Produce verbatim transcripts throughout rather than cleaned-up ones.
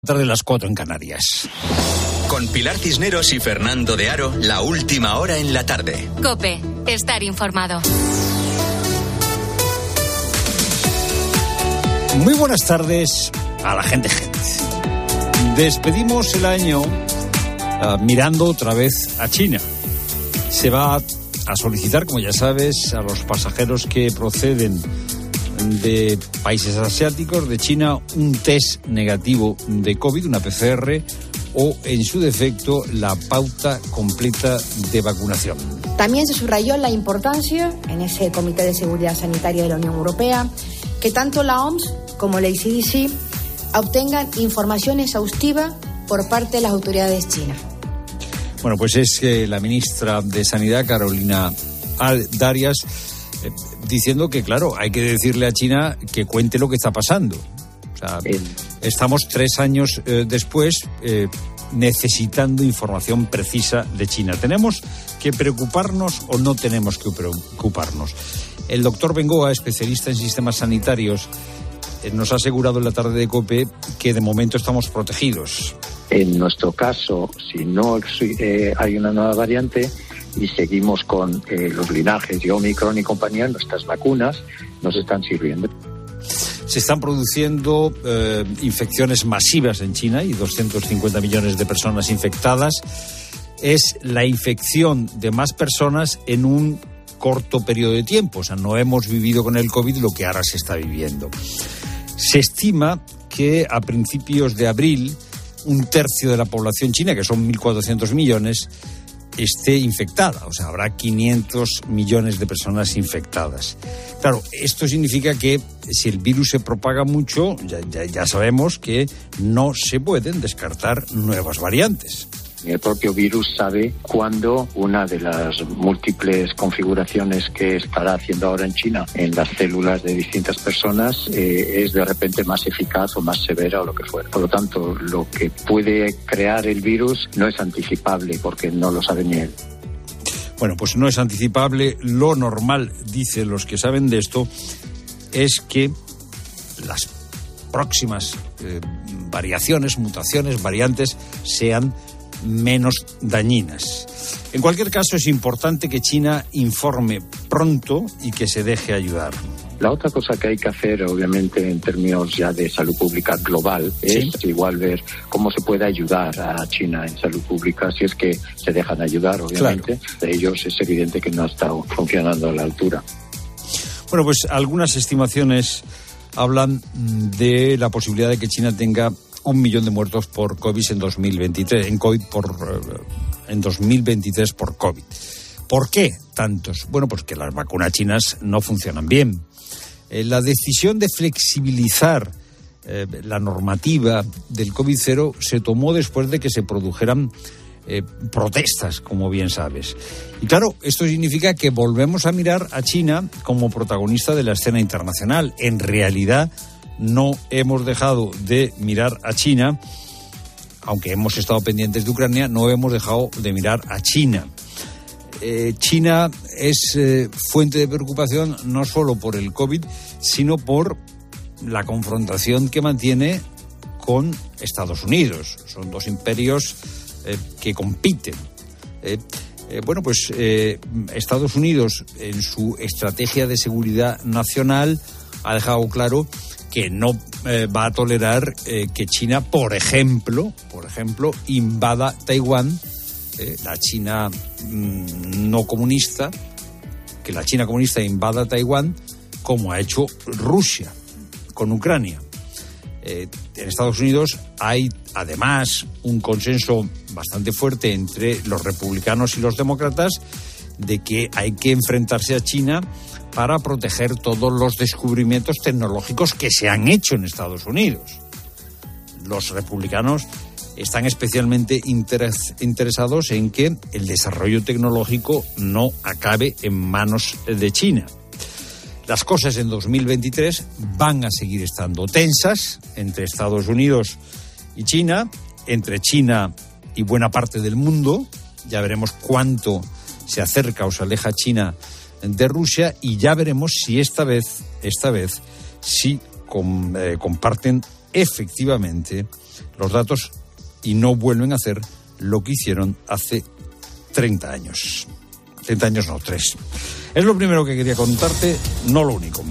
Tarde las cuatro en Canarias. Con Pilar Cisneros y Fernando de Aro, la última hora en la tarde. COPE, estar informado. Muy buenas tardes a la gente, gente. Despedimos el año uh, mirando otra vez a China. Se va a solicitar, como ya sabes, a los pasajeros que proceden de países asiáticos, de China, un test negativo de COVID, una P C R, o, en su defecto, la pauta completa de vacunación. También se subrayó la importancia, en ese Comité de Seguridad Sanitaria de la Unión Europea, que tanto la O M S como la A C D C obtengan información exhaustiva por parte de las autoridades chinas. Bueno, pues es que la ministra de Sanidad, Carolina Darias, eh, diciendo que, claro, hay que decirle a China que cuente lo que está pasando. O sea, estamos tres años eh, después eh, necesitando información precisa de China. ¿Tenemos que preocuparnos o no tenemos que preocuparnos? El doctor Bengoa, especialista en sistemas sanitarios, eh, nos ha asegurado en la tarde de COPE que de momento estamos protegidos. En nuestro caso, si no eh, hay una nueva variante y seguimos con eh, los linajes de Omicron y compañía, nuestras vacunas nos están sirviendo. Se están produciendo eh, infecciones masivas en China y doscientos cincuenta millones de personas infectadas. Es la infección de más personas en un corto periodo de tiempo. O sea, no hemos vivido con el COVID lo que ahora se está viviendo. Se estima que a principios de abril un tercio de la población china, que son mil cuatrocientos millones, esté infectada. O sea, habrá quinientos millones de personas infectadas. Claro, esto significa que si el virus se propaga mucho, ya, ya, ya sabemos que no se pueden descartar nuevas variantes. El propio virus sabe cuándo una de las múltiples configuraciones que estará haciendo ahora en China en las células de distintas personas eh, es de repente más eficaz o más severa o lo que fuera. Por lo tanto, lo que puede crear el virus no es anticipable porque no lo sabe ni él. Bueno, pues no es anticipable. Lo normal, dicen los que saben de esto, es que las próximas eh, variaciones, mutaciones, variantes sean menos dañinas. En cualquier caso, es importante que China informe pronto y que se deje ayudar. La otra cosa que hay que hacer, obviamente, en términos ya de salud pública global, es ¿Sí? igual ver cómo se puede ayudar a China en salud pública, si es que se dejan ayudar, obviamente. Claro. De ellos es evidente que no ha estado funcionando a la altura. Bueno, pues algunas estimaciones hablan de la posibilidad de que China tenga un millón de muertos por COVID en dos mil veintitrés, en COVID por, en dos mil veintitrés por COVID. ¿Por qué tantos? Bueno, pues que las vacunas chinas no funcionan bien. Eh, la decisión de flexibilizar eh, la normativa del COVID cero se tomó después de que se produjeran eh, protestas, como bien sabes. Y claro, esto significa que volvemos a mirar a China como protagonista de la escena internacional. En realidad, no hemos dejado de mirar a China, aunque hemos estado pendientes de Ucrania, no hemos dejado de mirar a China. Eh, China es eh, fuente de preocupación no solo por el COVID, sino por la confrontación que mantiene con Estados Unidos. Son dos imperios eh, que compiten. Eh, eh, bueno, pues eh, Estados Unidos, en su estrategia de seguridad nacional, ha dejado claro que no eh, va a tolerar eh, que China, por ejemplo, por ejemplo, invada Taiwán, eh, la China mmm, no comunista, que la China comunista invada Taiwán, como ha hecho Rusia con Ucrania. Eh, en Estados Unidos hay, además, un consenso bastante fuerte entre los republicanos y los demócratas de que hay que enfrentarse a China para proteger todos los descubrimientos tecnológicos que se han hecho en Estados Unidos. Los republicanos están especialmente interes, interesados en que el desarrollo tecnológico no acabe en manos de China. Las cosas en dos mil veintitrés van a seguir estando tensas entre Estados Unidos y China, entre China y buena parte del mundo. Ya veremos cuánto se acerca o se aleja China de Rusia, y ya veremos si esta vez, esta vez, sí com, eh, comparten efectivamente los datos y no vuelven a hacer lo que hicieron hace treinta años. treinta años no, tres. Es lo primero que quería contarte, no lo único.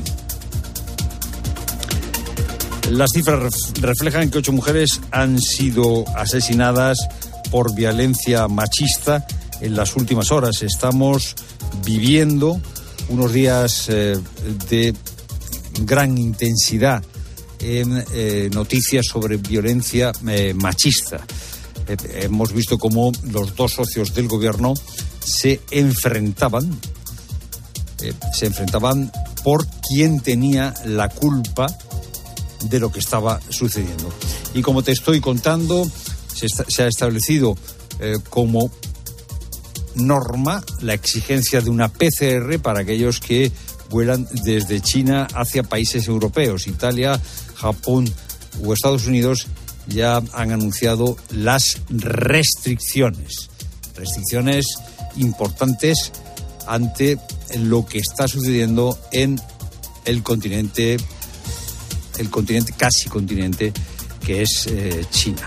Las cifras reflejan que ocho mujeres han sido asesinadas por violencia machista en las últimas horas. Estamos viviendo unos días eh, de gran intensidad en eh, noticias sobre violencia eh, machista. Eh, hemos visto cómo los dos socios del gobierno se enfrentaban, eh, se enfrentaban por quién tenía la culpa de lo que estaba sucediendo. Y como te estoy contando, se, está, se ha establecido eh, como norma la exigencia de una P C R para aquellos que vuelan desde China hacia países europeos. Italia, Japón o Estados Unidos ya han anunciado las restricciones. Restricciones importantes ante lo que está sucediendo en el continente el continente, casi continente, que es eh, China.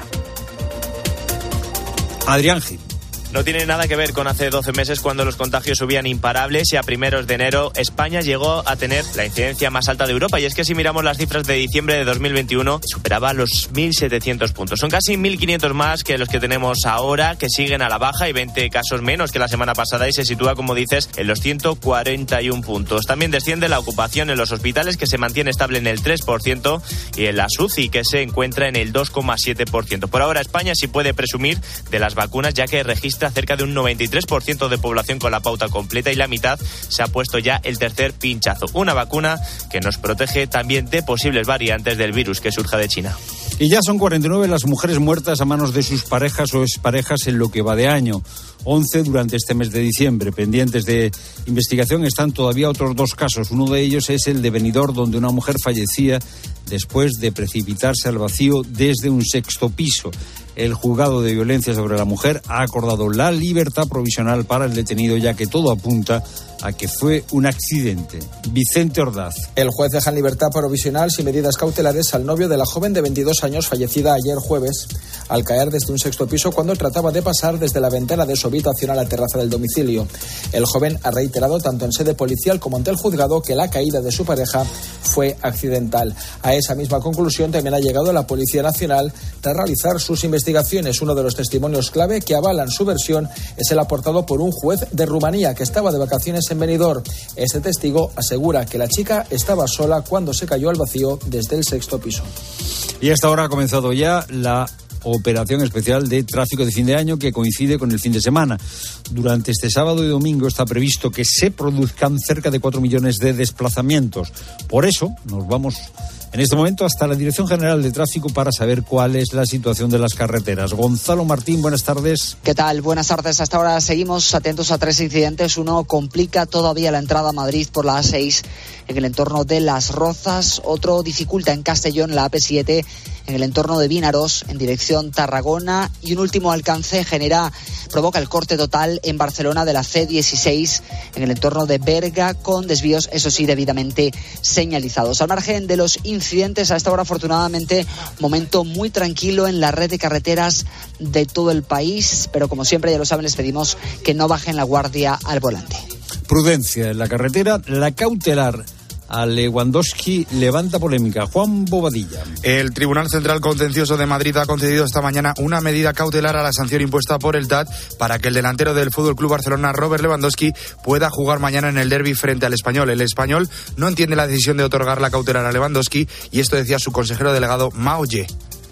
Adrián Gil. No tiene nada que ver con hace doce meses cuando los contagios subían imparables y a primeros de enero España llegó a tener la incidencia más alta de Europa. Y es que si miramos las cifras de diciembre de dos mil veintiuno, superaba los mil setecientos puntos. Son casi mil quinientos más que los que tenemos ahora, que siguen a la baja, y veinte casos menos que la semana pasada, y se sitúa, como dices, en los ciento cuarenta y uno puntos. También desciende la ocupación en los hospitales, que se mantiene estable en el tres por ciento, y en la U C I, que se encuentra en el dos coma siete por ciento. Por ahora España sí puede presumir de las vacunas, ya que registra cerca de un noventa y tres por ciento de población con la pauta completa, y la mitad se ha puesto ya el tercer pinchazo. Una vacuna que nos protege también de posibles variantes del virus que surja de China. Y ya son cuarenta y nueve las mujeres muertas a manos de sus parejas o exparejas en lo que va de año. once durante este mes de diciembre. Pendientes de investigación están todavía otros dos casos. Uno de ellos es el de Benidorm, donde una mujer fallecía después de precipitarse al vacío desde un sexto piso. El juzgado de violencia sobre la mujer ha acordado la libertad provisional para el detenido, ya que todo apunta a que fue un accidente. Vicente Ordaz. El juez deja en libertad provisional sin medidas cautelares al novio de la joven de veintidós años fallecida ayer jueves al caer desde un sexto piso cuando trataba de pasar desde la ventana de su habitación a la terraza del domicilio. El joven ha reiterado tanto en sede policial como ante el juzgado que la caída de su pareja fue accidental. A esa misma conclusión también ha llegado la Policía Nacional tras realizar sus investigaciones. Uno de los testimonios clave que avalan su versión es el aportado por un juez de Rumanía que estaba de vacaciones en Benidorm. Este testigo asegura que la chica estaba sola cuando se cayó al vacío desde el sexto piso. Y a esta hora ha comenzado ya la operación especial de tráfico de fin de año, que coincide con el fin de semana. Durante este sábado y domingo está previsto que se produzcan cerca de cuatro millones de desplazamientos. Por eso nos vamos en este momento hasta la Dirección General de Tráfico para saber cuál es la situación de las carreteras. Gonzalo Martín, buenas tardes. ¿Qué tal? Buenas tardes. Hasta ahora seguimos atentos a tres incidentes. Uno complica todavía la entrada a Madrid por la A seis en el entorno de Las Rozas. Otro dificulta en Castellón la A P siete en el entorno de Vinaros en dirección Tarragona. Y un último alcance genera, provoca el corte total en Barcelona de la C dieciséis en el entorno de Berga, con desvíos, eso sí, debidamente señalizados. Al margen de los incidentes, a esta hora afortunadamente momento muy tranquilo en la red de carreteras de todo el país, pero como siempre ya lo saben, les pedimos que no bajen la guardia al volante. Prudencia en la carretera. La cautelar a Lewandowski levanta polémica. Juan Bobadilla. El Tribunal Central Contencioso de Madrid ha concedido esta mañana una medida cautelar a la sanción impuesta por el T A T para que el delantero del F C Barcelona, Robert Lewandowski, pueda jugar mañana en el derbi frente al Español. El Español no entiende la decisión de otorgar la cautelar a Lewandowski, y esto decía su consejero delegado Mao Ye.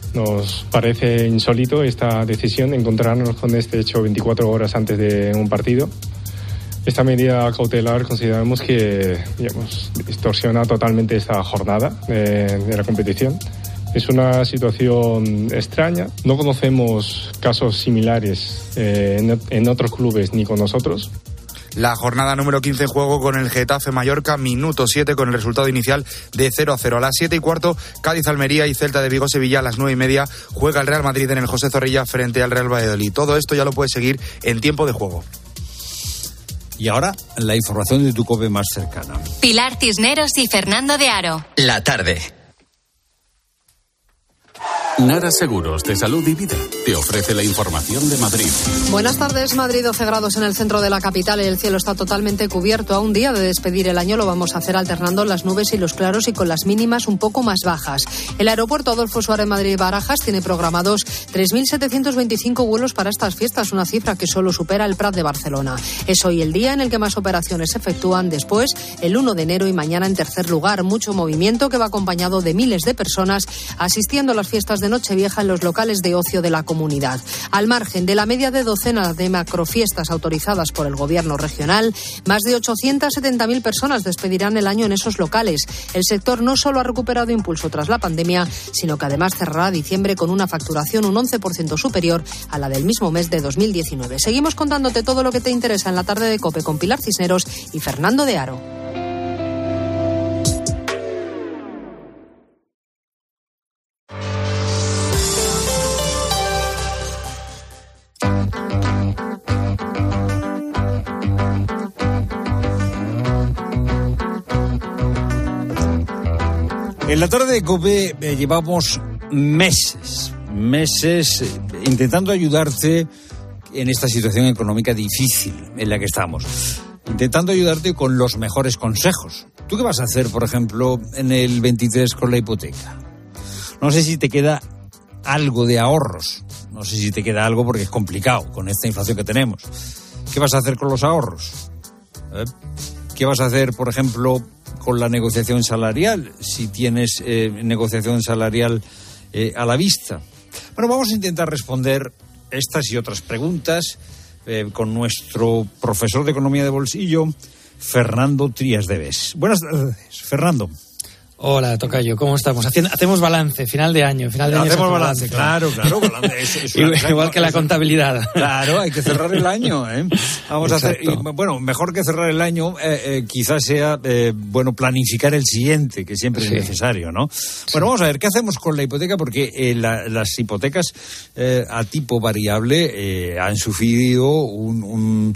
Nos parece insólito esta decisión, encontrarnos con este hecho veinticuatro horas antes de un partido. Esta medida cautelar consideramos que, digamos, distorsiona totalmente esta jornada de, de la competición. Es una situación extraña. No conocemos casos similares eh, en, en otros clubes ni con nosotros. La jornada número quince en juego con el Getafe Mallorca, minuto siete, con el resultado inicial de cero a cero. A las siete y cuarto, Cádiz Almería y Celta de Vigo Sevilla. A las nueve y media juega el Real Madrid en el José Zorrilla frente al Real Valladolid. Todo esto ya lo puedes seguir en tiempo de juego. Y ahora, la información de tu COPE más cercana. Pilar Cisneros y Fernando de Aro. La tarde. Nara Seguros de Salud y Vida te ofrece la información de Madrid. Buenas tardes. Madrid, doce grados en el centro de la capital y el cielo está totalmente cubierto. A un día de despedir el año lo vamos a hacer alternando las nubes y los claros y con las mínimas un poco más bajas. El aeropuerto Adolfo Suárez Madrid-Barajas tiene programados tres mil setecientos veinticinco vuelos para estas fiestas, una cifra que solo supera el Prat de Barcelona. Es hoy el día en el que más operaciones se efectúan, después el uno de enero y mañana en tercer lugar. Mucho movimiento que va acompañado de miles de personas asistiendo a las fiestas de Nochevieja en los locales de ocio de la comunidad. Al margen de la media de docena de macrofiestas autorizadas por el gobierno regional, más de ochocientas setenta mil personas despedirán el año en esos locales. El sector no solo ha recuperado impulso tras la pandemia, sino que además cerrará diciembre con una facturación un once por ciento superior a la del mismo mes de dos mil diecinueve. Seguimos contándote todo lo que te interesa en la tarde de COPE con Pilar Cisneros y Fernando de Aro. En la tarde de COPE eh, llevamos meses, meses eh, intentando ayudarte en esta situación económica difícil en la que estamos. Intentando ayudarte con los mejores consejos. ¿Tú qué vas a hacer, por ejemplo, en el veintitrés con la hipoteca? No sé si te queda algo de ahorros. No sé si te queda algo porque es complicado con esta inflación que tenemos. ¿Qué vas a hacer con los ahorros? ¿Eh? ¿Qué vas a hacer, por ejemplo, con la negociación salarial, si tienes eh, negociación salarial eh, a la vista? Bueno, vamos a intentar responder estas y otras preguntas eh, con nuestro profesor de Economía de Bolsillo, Fernando Trías de Bes. Buenas tardes, Fernando. Hola, tocayo, ¿cómo estamos? Haciendo, hacemos balance, final de año. Final de año hacemos balance, claro, claro. Balance, es, es una, igual, igual que la contabilidad. Claro, hay que cerrar el año. ¿eh? Vamos Exacto. a hacer, y, bueno, mejor que cerrar el año, eh, eh, quizás sea, eh, bueno, planificar el siguiente, que siempre sí. es necesario, ¿no? Sí. Bueno, vamos a ver, ¿qué hacemos con la hipoteca? Porque eh, la, las hipotecas eh, a tipo variable eh, han sufrido un, un,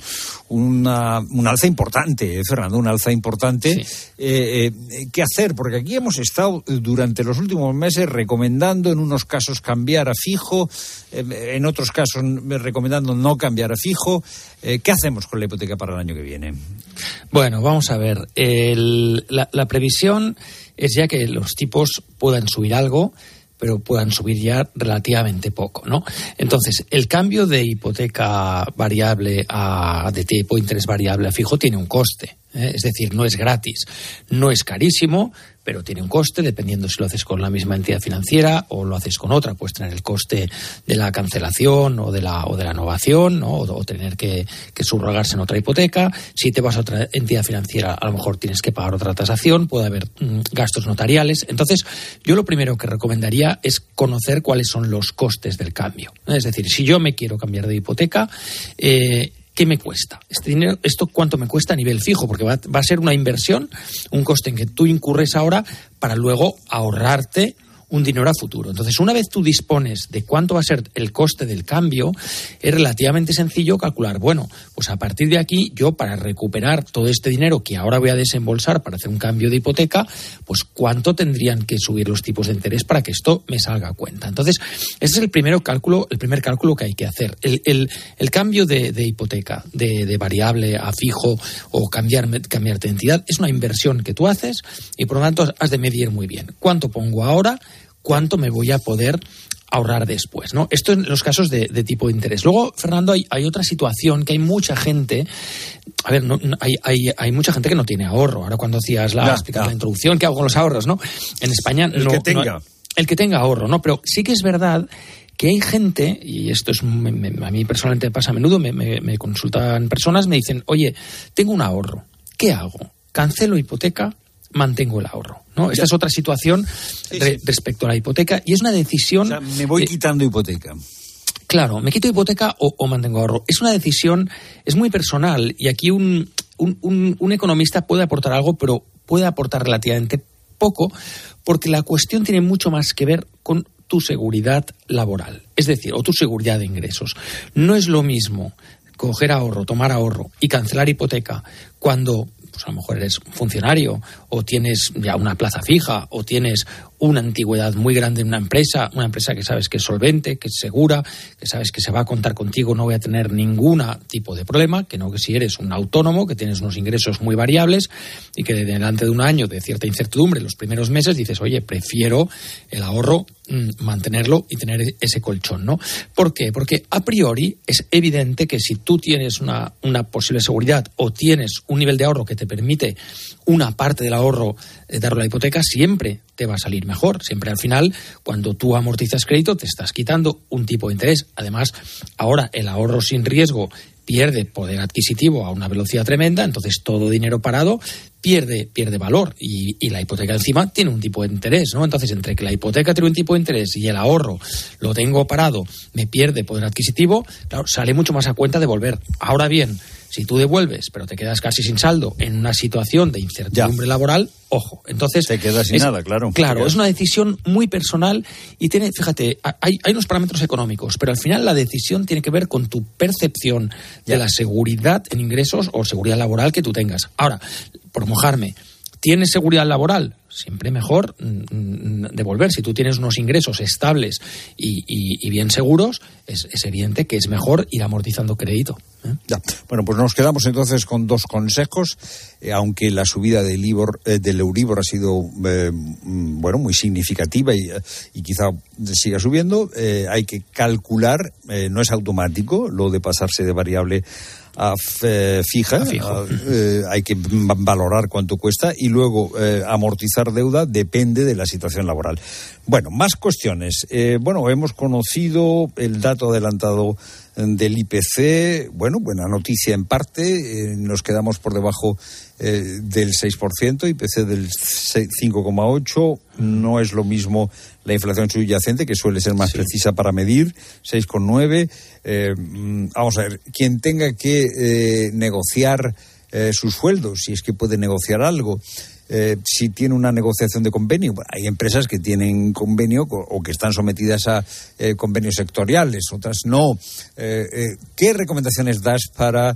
una, un alza importante, eh, Fernando, un alza importante. Sí. Eh, eh, ¿Qué hacer? Porque aquí hemos estado durante los últimos meses recomendando en unos casos cambiar a fijo, eh, en otros casos recomendando no cambiar a fijo. Eh, ¿Qué hacemos con la hipoteca para el año que viene? Bueno, vamos a ver. El, la, la previsión es ya que los tipos puedan subir algo, pero puedan subir ya relativamente poco, ¿no? Entonces, el cambio de hipoteca variable a de tipo interés variable a fijo tiene un coste, ¿eh? Es decir, no es gratis, no es carísimo, pero tiene un coste, dependiendo si lo haces con la misma entidad financiera o lo haces con otra. Puedes tener el coste de la cancelación o de la o de la innovación, ¿no? o, o tener que, que subrogarse en otra hipoteca. Si te vas a otra entidad financiera, a lo mejor tienes que pagar otra tasación, puede haber mm, gastos notariales. Entonces, yo lo primero que recomendaría es conocer cuáles son los costes del cambio. Es decir, si yo me quiero cambiar de hipoteca, eh, ¿qué me cuesta? Este dinero, ¿esto cuánto me cuesta a nivel fijo? Porque va, va a ser una inversión, un coste en que tú incurres ahora para luego ahorrarte un dinero a futuro. Entonces, una vez tú dispones de cuánto va a ser el coste del cambio, es relativamente sencillo calcular, bueno, pues a partir de aquí, yo para recuperar todo este dinero que ahora voy a desembolsar para hacer un cambio de hipoteca, pues cuánto tendrían que subir los tipos de interés para que esto me salga a cuenta. Entonces, ese es el primero cálculo, el primer cálculo que hay que hacer. El, el, el cambio de, de hipoteca, de, de variable a fijo o cambiar, cambiarte de entidad, es una inversión que tú haces y por lo tanto has de medir muy bien cuánto pongo ahora, cuánto me voy a poder ahorrar después, ¿no? Esto en los casos de, de tipo de interés. Luego, Fernando, hay, hay otra situación que hay mucha gente, a ver, no, no, hay, hay, hay mucha gente que no tiene ahorro. Ahora cuando hacías la, ya, ya. la introducción, ¿qué hago con los ahorros, no? En España el no, que tenga. No, el que tenga ahorro, ¿no? Pero sí que es verdad que hay gente, y esto es me, me, a mí personalmente me pasa a menudo, me, me, me consultan personas, me dicen, oye, tengo un ahorro, ¿qué hago? ¿Cancelo hipoteca? Mantengo el ahorro, ¿no? Esta ya. es otra situación sí, re, sí. respecto a la hipoteca y es una decisión... O sea, me voy eh, quitando hipoteca. Claro, me quito hipoteca o, o mantengo ahorro. Es una decisión, es muy personal y aquí un, un, un, un economista puede aportar algo, pero puede aportar relativamente poco porque la cuestión tiene mucho más que ver con tu seguridad laboral, es decir, o tu seguridad de ingresos. No es lo mismo coger ahorro, tomar ahorro y cancelar hipoteca cuando... pues a lo mejor eres funcionario o tienes ya una plaza fija o tienes una antigüedad muy grande en una empresa, una empresa que sabes que es solvente, que es segura, que sabes que se va a contar contigo, no voy a tener ningún tipo de problema, que no que si eres un autónomo, que tienes unos ingresos muy variables y que delante de un año de cierta incertidumbre, los primeros meses dices, oye, prefiero el ahorro, mmm, mantenerlo y tener ese colchón, ¿no? ¿Por qué? Porque a priori es evidente que si tú tienes una, una posible seguridad o tienes un nivel de ahorro que te permite una parte del ahorro eh, darlo a la hipoteca, siempre te va a salir mejor. Siempre al final, cuando tú amortizas crédito, te estás quitando un tipo de interés. Además, ahora el ahorro sin riesgo pierde poder adquisitivo a una velocidad tremenda, entonces todo dinero parado pierde, pierde valor y, y la hipoteca encima tiene un tipo de interés, ¿no? Entonces, entre que la hipoteca tiene un tipo de interés y el ahorro lo tengo parado, me pierde poder adquisitivo, claro, sale mucho más a cuenta devolver. Ahora bien, si tú devuelves, pero te quedas casi sin saldo en una situación de incertidumbre ya. laboral, ojo, entonces... Te quedas sin es, nada, claro. Claro, es una decisión muy personal y tiene, fíjate, hay, hay unos parámetros económicos, pero al final la decisión tiene que ver con tu percepción ya. de la seguridad en ingresos o seguridad laboral que tú tengas. Ahora, por mojarme, ¿tienes seguridad laboral? Siempre mejor mm, devolver. Si tú tienes unos ingresos estables y, y, y bien seguros, es, es evidente que es mejor ir amortizando crédito. ¿eh? Ya. Bueno, pues nos quedamos entonces con dos consejos. Eh, aunque la subida del, Ibor, eh, del Euribor ha sido eh, bueno, muy significativa y, y quizá siga subiendo, eh, hay que calcular, eh, no es automático lo de pasarse de variable a f, fija, a fijo. A, eh, hay que valorar cuánto cuesta y luego eh, amortizar deuda depende de la situación laboral. Bueno, más cuestiones. Eh, bueno, hemos conocido el dato adelantado del I P C, bueno, buena noticia en parte, eh, nos quedamos por debajo eh, del seis por ciento, I P C del cinco coma ocho por ciento, no es lo mismo la inflación subyacente, que suele ser más sí. precisa para medir, seis coma nueve por ciento. Eh, vamos a ver, quien tenga que eh, negociar eh, su sueldo, si es que puede negociar algo, Eh, si tiene una negociación de convenio, hay empresas que tienen convenio o que están sometidas a eh, convenios sectoriales, otras no. Eh, eh, ¿Qué recomendaciones das para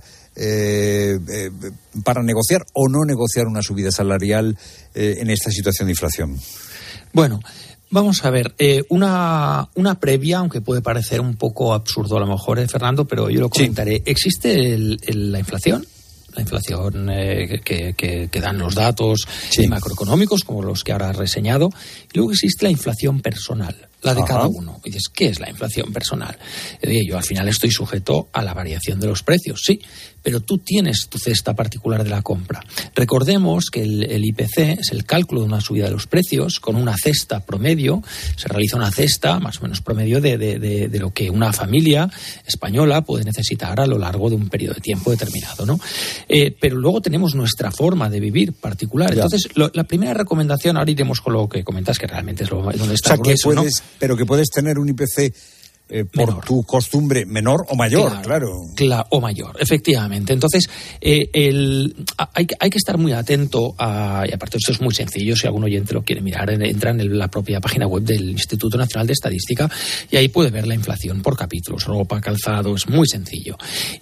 eh, eh, para negociar o no negociar una subida salarial eh, en esta situación de inflación? Bueno, vamos a ver, eh, una, una previa, aunque puede parecer un poco absurdo a lo mejor, eh, Fernando, pero yo lo comentaré. Sí. ¿Existe el, el, la inflación? La inflación eh, que, que, que dan los datos sí. macroeconómicos, como los que ahora has reseñado. Y luego existe la inflación personal, la de Ajá. cada uno. Y dices, ¿qué es la inflación personal? Eh, yo al final estoy sujeto a la variación de los precios, sí, pero tú tienes tu cesta particular de la compra. Recordemos que el, el I P C es el cálculo de una subida de los precios con una cesta promedio. Se realiza una cesta más o menos promedio de, de, de, de lo que una familia española puede necesitar a lo largo de un periodo de tiempo determinado, ¿no? Eh, pero luego tenemos nuestra forma de vivir particular. Ya. Entonces, lo, la primera recomendación, ahora iremos con lo que comentas, que realmente es lo, donde está o sea, el grueso, que puedes, ¿no? Pero que puedes tener un I P C Eh, por menor. Tu costumbre menor o mayor, claro. Claro, claro o mayor, efectivamente. Entonces, eh, el, hay, hay que estar muy atento a, y aparte esto es muy sencillo, si algún oyente lo quiere mirar, entra en el, la propia página web del Instituto Nacional de Estadística y ahí puede ver la inflación por capítulos, ropa, calzado, es muy sencillo.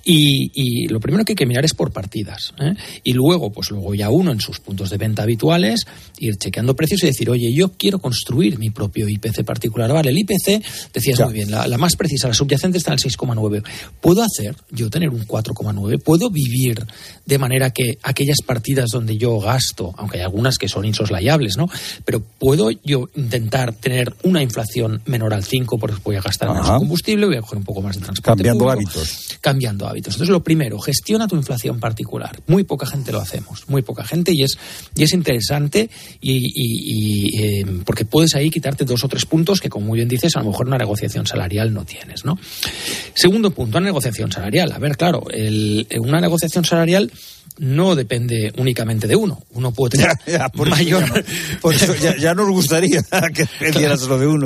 Y, y lo primero que hay que mirar es por partidas, ¿eh? Y luego, pues luego ya uno en sus puntos de venta habituales, ir chequeando precios y decir, oye, yo quiero construir mi propio I P C particular. Vale, el I P C, decías ya. Muy bien, la, la más precisa, la subyacente está en el seis coma nueve. ¿Puedo hacer yo tener un cuatro coma nueve? ¿Puedo vivir de manera que aquellas partidas donde yo gasto, aunque hay algunas que son insoslayables, ¿no? Pero ¿puedo yo intentar tener una inflación menor al cinco porque voy a gastar menos en combustible, voy a coger un poco más de transporte Cambiando público? hábitos. Cambiando hábitos. Entonces, lo primero, gestiona tu inflación particular. Muy poca gente lo hacemos, muy poca gente, y es, y es interesante y, y, y eh, porque puedes ahí quitarte dos o tres puntos que, como muy bien dices, a lo mejor una negociación salarial no tienes, ¿no? Segundo punto, una negociación salarial. A ver, claro, el, una negociación salarial no depende únicamente de uno. Uno puede tener ya, ya, por mayor... Eso ya, por eso ya, ya nos gustaría que dependiera solo de uno.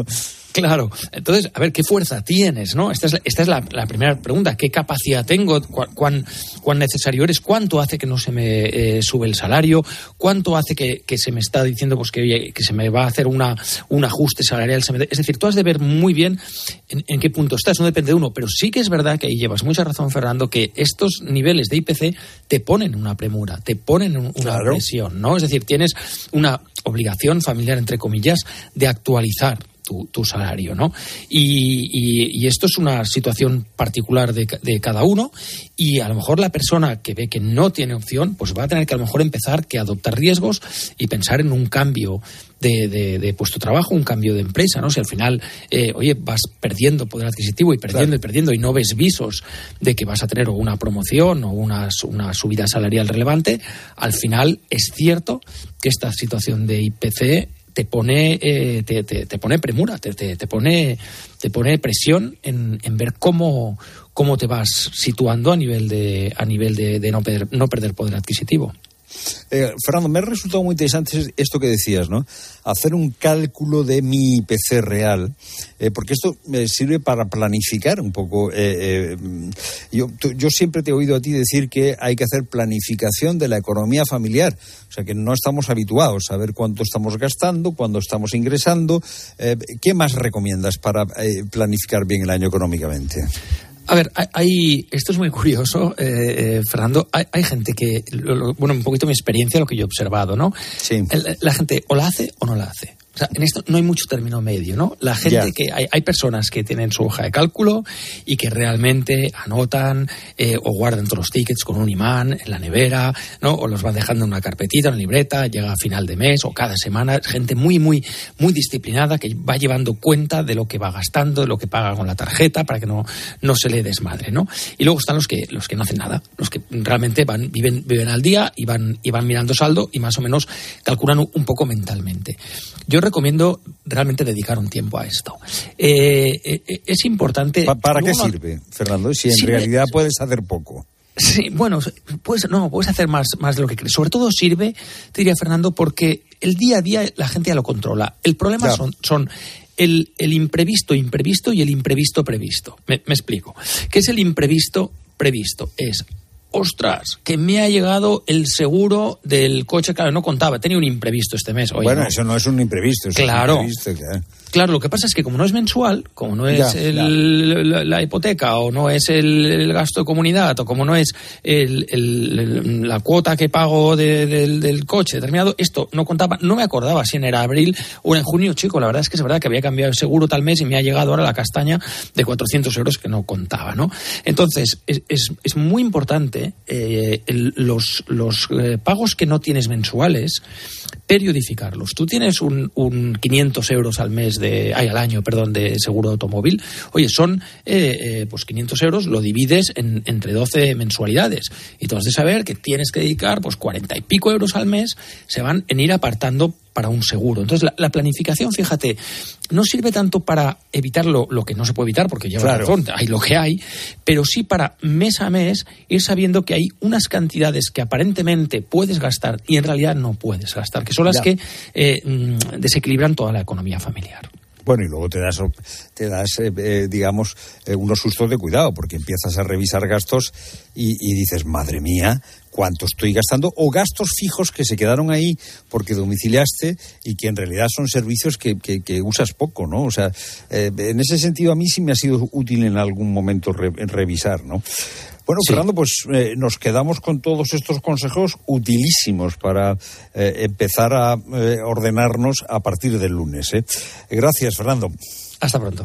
Claro, entonces, a ver, ¿qué fuerza tienes, no? Esta es, la, esta es la, la primera pregunta. ¿Qué capacidad tengo? ¿Cu cuán, cuán necesario eres? ¿Cuánto hace que no se me eh, sube el salario? ¿Cuánto hace que, que se me está diciendo pues que, oye, que se me va a hacer una, un ajuste salarial? Es decir, tú has de ver muy bien en, en qué punto estás, no depende de uno, pero sí que es verdad que ahí llevas mucha razón, Fernando, que estos niveles de I P C te ponen una premura, te ponen una claro. presión, ¿no? Es decir, tienes una obligación familiar, entre comillas, de actualizar Tu, tu salario, ¿no? Y, y, y esto es una situación particular de, de cada uno, y a lo mejor la persona que ve que no tiene opción, pues va a tener que a lo mejor empezar que adoptar riesgos y pensar en un cambio de, de, de puesto de trabajo, un cambio de empresa, ¿no? Si al final, eh, oye, vas perdiendo poder adquisitivo y perdiendo claro. y perdiendo y no ves visos de que vas a tener una promoción o una, una subida salarial relevante, al final es cierto que esta situación de I P C te pone eh, te, te, te pone premura, te, te, te pone te pone presión en, en ver cómo cómo te vas situando a nivel de a nivel de, de no perder no perder poder adquisitivo. Eh, Fernando, me ha resultado muy interesante esto que decías, ¿no? Hacer un cálculo de mi I P C real, eh, porque esto me sirve para planificar un poco. Eh, eh, yo, tú, yo siempre te he oído a ti decir que hay que hacer planificación de la economía familiar, o sea que no estamos habituados a ver cuánto estamos gastando, cuándo estamos ingresando. Eh, ¿Qué más recomiendas para eh, planificar bien el año económicamente? A ver, hay, esto es muy curioso, eh, eh, Fernando. Hay, hay gente que, lo, lo, bueno, un poquito mi experiencia, lo que yo he observado, ¿no? Sí. La, la gente o la hace o no la hace. O sea, en esto no hay mucho término medio, ¿no? La gente yeah. que hay, hay personas que tienen su hoja de cálculo y que realmente anotan eh, o guardan todos los tickets con un imán en la nevera, ¿no? O los van dejando en una carpetita, en una libreta, llega a final de mes o cada semana. Gente muy, muy, muy disciplinada que va llevando cuenta de lo que va gastando, de lo que paga con la tarjeta para que no, no se le desmadre, ¿no? Y luego están los que, los que no hacen nada, los que realmente van, viven, viven al día y van, y van mirando saldo y más o menos calculan un, un poco mentalmente. Yo recomiendo realmente dedicar un tiempo a esto. Eh, eh, es importante... ¿Pa ¿Para qué sirve, Fernando? Si en sirve, realidad puedes hacer poco. Sí, bueno, puedes, no, puedes hacer más, más de lo que crees. Sobre todo sirve, te diría, Fernando, porque el día a día la gente ya lo controla. El problema claro. son... son el, el imprevisto imprevisto y el imprevisto previsto. Me, me explico. ¿Qué es el imprevisto previsto? Es... ostras, que me ha llegado el seguro del coche, claro, no contaba, tenía un imprevisto este mes. Oye, bueno, no. eso no es un imprevisto, es claro. un imprevisto. Claro. Claro, lo que pasa es que como no es mensual, como no es ya, el, la, la hipoteca, o no es el, el gasto de comunidad, o como no es el, el, el, la cuota que pago de, de, del coche determinado, esto no contaba, no me acordaba si en era abril o en junio, chico, la verdad es que es verdad que había cambiado el seguro tal mes y me ha llegado ahora la castaña de cuatrocientos euros que no contaba, ¿no? Entonces, es, es, es muy importante eh, el, los, los eh, pagos que no tienes mensuales, periodificarlos. Tú tienes un, un quinientos euros al mes de, ay, al año, perdón, de seguro de automóvil. Oye, son eh, eh, pues quinientos euros, lo divides en, entre doce mensualidades. Y tú has de saber que tienes que dedicar pues cuarenta y pico euros al mes, se van en ir apartando para un seguro. Entonces, la, la planificación, fíjate, no sirve tanto para evitar lo, lo que no se puede evitar, porque lleva claro. razón, hay lo que hay, pero sí para mes a mes ir sabiendo que hay unas cantidades que aparentemente puedes gastar y en realidad no puedes gastar, que son las ya. que eh, desequilibran toda la economía familiar. Bueno, y luego te das, te das eh, eh, digamos, eh, unos sustos de cuidado, porque empiezas a revisar gastos y, y dices, madre mía, cuánto estoy gastando, o gastos fijos que se quedaron ahí porque domiciliaste y que en realidad son servicios que, que, que usas poco, ¿no? O sea, eh, en ese sentido a mí sí me ha sido útil en algún momento re, revisar, ¿no? Bueno, sí. Fernando, pues eh, nos quedamos con todos estos consejos utilísimos para eh, empezar a eh, ordenarnos a partir del lunes, ¿eh? Gracias, Fernando. Hasta pronto.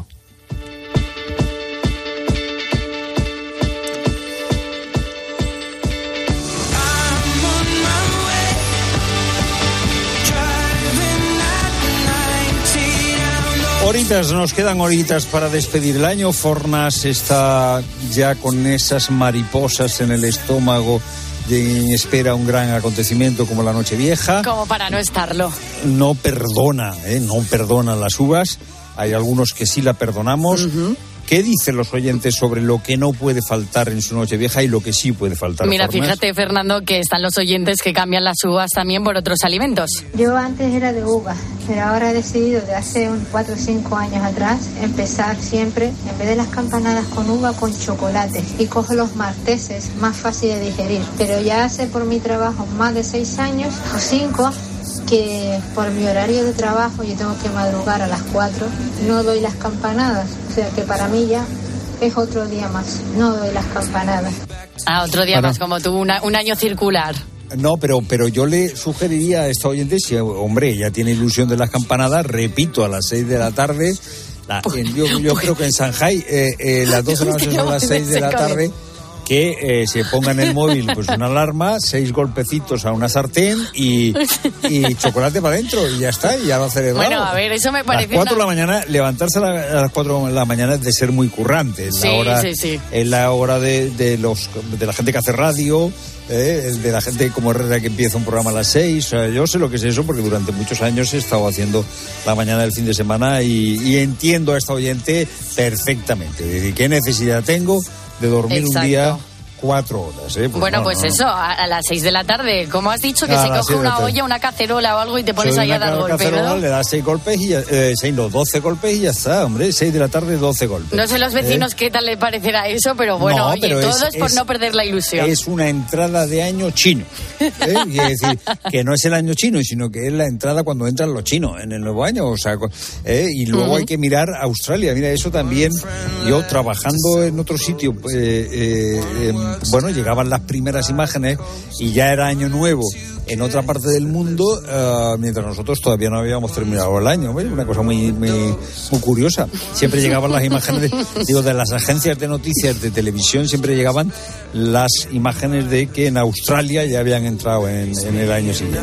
Horitas, nos quedan horitas para despedir el año. Fornas está ya con esas mariposas en el estómago y espera un gran acontecimiento como la Nochevieja. Como para no estarlo. No perdona, ¿eh? No perdona las uvas. Hay algunos que sí la perdonamos. Uh-huh. ¿Qué dicen los oyentes sobre lo que no puede faltar en su Nochevieja y lo que sí puede faltar? Mira, Formas? fíjate, Fernando, que están los oyentes que cambian las uvas también por otros alimentos. Yo antes era de uvas, pero ahora he decidido de hace un cuatro o cinco años atrás empezar siempre, en vez de las campanadas con uva, con chocolate. Y cojo los marteses, más fácil de digerir. Pero ya hace por mi trabajo más de seis años o cinco que por mi horario de trabajo yo tengo que madrugar a las cuatro, no doy las campanadas, o sea que para mí ya es otro día más, no doy las campanadas. Ah, otro día Bueno. más, como tú, una, un año circular. No, pero, pero yo le sugeriría a esta oyente, si, hombre, ella tiene ilusión de las campanadas, repito, a las seis de la tarde, la, en, yo, yo creo que en Shanghái eh, eh, las doce de la noche son las seis de la tarde, que eh, se ponga en el móvil pues una alarma, seis golpecitos a una sartén y, y chocolate para adentro y ya está, y ya lo ha celebrado. Bueno, a ver, eso me A las parece cuatro de una... la mañana, levantarse a, la- a las cuatro de la mañana es de ser muy currante. Es Sí, la hora, sí, sí. Es la hora de, de, los, de la gente que hace radio, eh, de la gente como Herrera que empieza un programa a las seis. O sea, yo sé lo que es eso porque durante muchos años he estado haciendo la mañana del fin de semana y, y entiendo a esta oyente perfectamente. Es decir, ¿qué necesidad tengo de dormir Exacto. un día cuatro horas? Eh? Pues bueno, no, pues no, no. eso, a, a las seis de la tarde, como has dicho, que A se las coge seis de la una tarde. olla, una cacerola o algo y te pones Soy ahí a una dar golpes, cacerola, ¿no? le das seis golpes y ya, eh, seis, no, doce golpes y ya está, hombre, seis de la tarde, doce golpes. No sé los vecinos ¿Eh? qué tal le parecerá eso, pero bueno, No, oye, pero todo es- es, por es- no perder la ilusión. Es una entrada de año chino. ¿eh? Quiere decir que no es el año chino, sino que es la entrada cuando entran los chinos en el nuevo año. O sea, co- ¿eh? Y luego Ujú. hay que mirar a Australia. Mira, eso también. Yo trabajando en otro sitio, eh, eh, eh, bueno, llegaban las primeras imágenes y ya era año nuevo en otra parte del mundo, eh, mientras nosotros todavía no habíamos terminado el año. ¿ves? Una cosa muy, muy, muy curiosa. Siempre llegaban las imágenes, de, digo, de las agencias de noticias de televisión, siempre llegaban las imágenes de que en Australia ya habían entrado en, en el año siguiente.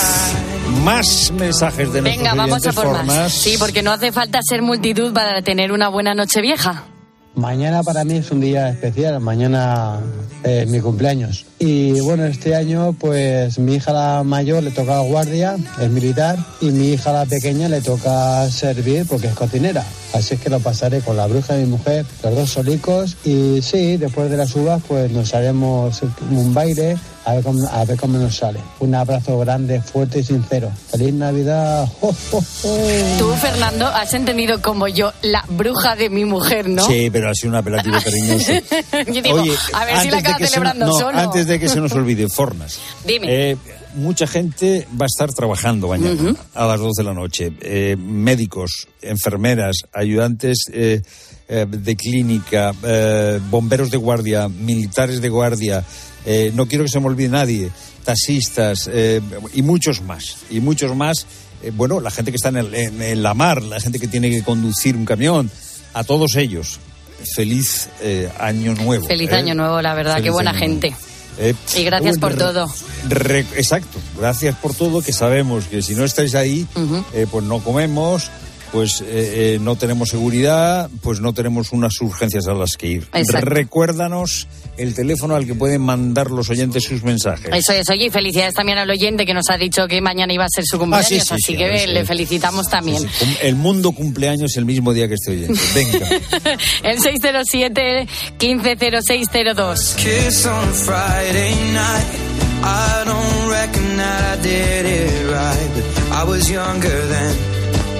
Más mensajes de nuestros Venga, vamos a oyentes, por más. Formas. Sí, porque no hace falta ser multitud para tener una buena noche vieja. Mañana para mí es un día especial, mañana es mi cumpleaños. Y bueno, este año pues mi hija la mayor le toca guardia, es militar, y mi hija la pequeña le toca servir porque es cocinera. Así es que lo pasaré con la bruja de mi mujer, los dos solicos, y sí, después de las uvas pues nos haremos un baile a ver cómo, a ver cómo nos sale. Un abrazo grande, fuerte y sincero. ¡Feliz Navidad! ¡Jo, jo, jo! Tú, Fernando, has entendido como yo la bruja de mi mujer, ¿no? Sí, pero ha sido un apelativo cariñoso. Yo digo, Oye, a ver si la antes de acaba que se celebrando no- no, solo. Antes de que se nos olvide, Fornas. Dime. Eh, mucha gente va a estar trabajando mañana Ujú. a las doce de la noche. Eh, médicos, enfermeras, ayudantes eh, eh, de clínica, eh, bomberos de guardia, militares de guardia. Eh, no quiero que se me olvide nadie. Taxistas eh, y muchos más. Y muchos más. Eh, bueno, la gente que está en, el- en- en la mar, la gente que tiene que conducir un camión. A todos ellos, feliz eh, año nuevo. Feliz ¿eh? año nuevo, la verdad, Feliz qué buena año gente. nuevo. Eh, Y gracias por re- todo. re- exacto, gracias por todo, que sabemos que si no estáis ahí, Ujú. eh, pues no comemos, pues eh, eh, no tenemos seguridad, pues no tenemos unas urgencias a las que ir. Exacto. Recuérdanos el teléfono al que pueden mandar los oyentes sus mensajes. Eso es, oye, y felicidades también al oyente que nos ha dicho que mañana iba a ser su cumpleaños, Ah, sí, sí, así sí, que a ver, sí. le felicitamos también. Sí, sí. El mundo cumpleaños el mismo día que este oyente. Venga. El seis cero siete, quince cero seis cero dos. Kiss on a Friday night. I don't reckon that I did it right, but I was younger then.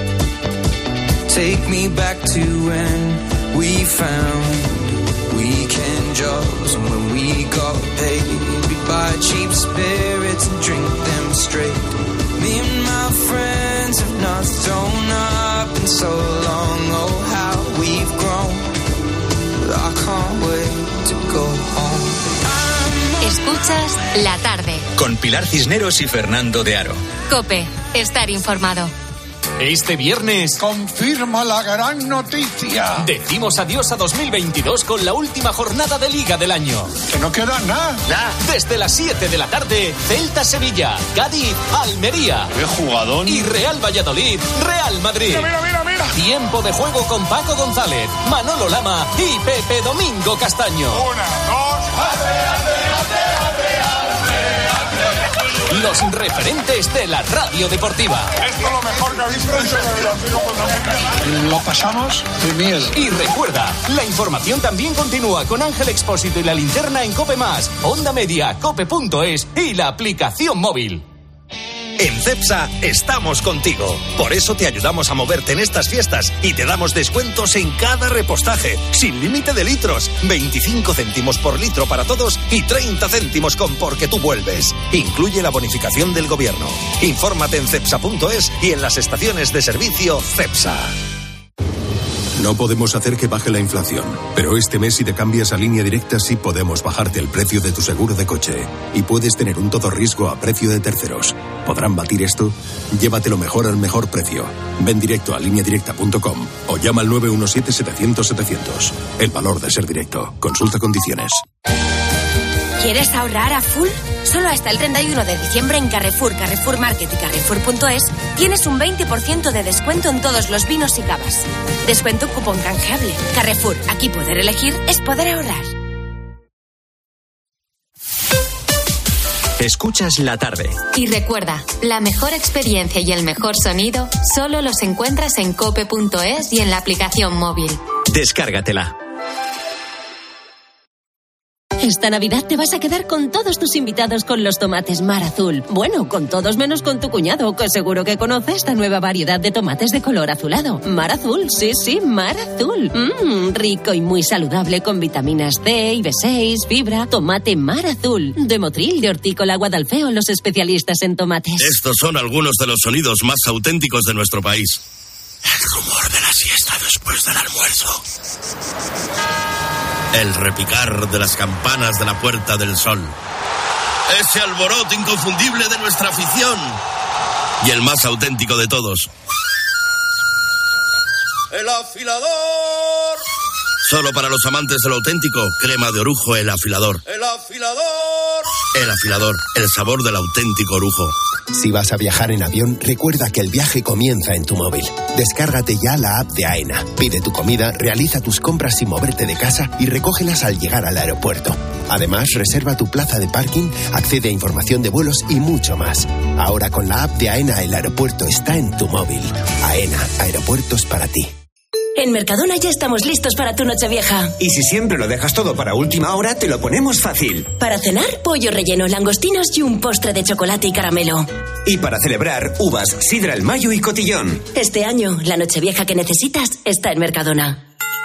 Take me back to when we found weekend jobs, and when we got paid, we'd buy cheap spirits and drink them straight. Me and my friends have not thrown up in so long. Oh, how we've grown. I can't wait to go home. Escuchas La Tarde. Con Pilar Cisneros y Fernando de Aro. COPE. Estar informado. Este viernes confirma la gran noticia. Decimos adiós a dos mil veintidós con la última jornada de Liga del año. Que no queda nada. Nah. Desde las siete de la tarde, Celta-Sevilla, Cádiz-Almería. ¡Qué jugadón! Y Real Valladolid-Real Madrid. Mira, mira, mira, mira. Tiempo de juego con Paco González, Manolo Lama y Pepe Domingo Castaño. Una, dos, ¡ate, ate, ate, ate, ate, ate! los referentes de la radio deportiva. Esto es lo mejor que ha visto en su. Lo pasamos de miedo. Y recuerda, la información también continúa con Ángel Expósito y la linterna en COPE Más, Onda Media, cope punto es y la aplicación móvil. En Cepsa estamos contigo. Por eso te ayudamos a moverte en estas fiestas y te damos descuentos en cada repostaje, sin límite de litros, veinticinco céntimos por litro para todos y treinta céntimos con Porque tú vuelves. Incluye la bonificación del gobierno. Infórmate en cepsa punto es y en las estaciones de servicio Cepsa. No podemos hacer que baje la inflación, pero este mes si te cambias a Línea Directa sí podemos bajarte el precio de tu seguro de coche y puedes tener un todo riesgo a precio de terceros. ¿Podrán batir esto? Llévatelo mejor al mejor precio. Ven directo a línea directa punto com o llama al nueve uno siete setecientos setecientos. El valor de ser directo. Consulta condiciones. ¿Quieres ahorrar a full? Solo hasta el treinta y uno de diciembre en Carrefour, Carrefour Market y Carrefour punto es tienes un veinte por ciento de descuento en todos los vinos y cavas. Descuento en cupón canjeable. Carrefour, aquí poder elegir es poder ahorrar. Escuchas la tarde. Y recuerda, la mejor experiencia y el mejor sonido solo los encuentras en cope punto es y en la aplicación móvil. Descárgatela. Esta Navidad te vas a quedar con todos tus invitados con los tomates Mar Azul. Bueno, con todos menos con tu cuñado, que seguro que conoce esta nueva variedad de tomates de color azulado. Mar Azul, sí, sí, Mar Azul. Mmm, rico y muy saludable con vitaminas C y B seis, fibra. Tomate Mar Azul. De Motril, de Hortícola Guadalfeo, los especialistas en tomates. Estos son algunos de los sonidos más auténticos de nuestro país. El rumor de la siesta después del almuerzo. El repicar de las campanas de la Puerta del Sol. Ese alboroto inconfundible de nuestra afición. Y el más auténtico de todos. ¡El afilador! Solo para los amantes de lo auténtico, crema de orujo El Afilador. ¡El afilador! El Afilador, el sabor del auténtico orujo. Si vas a viajar en avión, recuerda que el viaje comienza en tu móvil. Descárgate ya la app de AENA. Pide tu comida, realiza tus compras sin moverte de casa y recógelas al llegar al aeropuerto. Además, reserva tu plaza de parking, accede a información de vuelos y mucho más. Ahora con la app de AENA, el aeropuerto está en tu móvil. AENA, aeropuertos para ti. En Mercadona ya estamos listos para tu Nochevieja. Y si siempre lo dejas todo para última hora, te lo ponemos fácil. Para cenar, pollo relleno, langostinos y un postre de chocolate y caramelo. Y para celebrar, uvas, sidra el mayo y cotillón. Este año, la Nochevieja que necesitas está en Mercadona.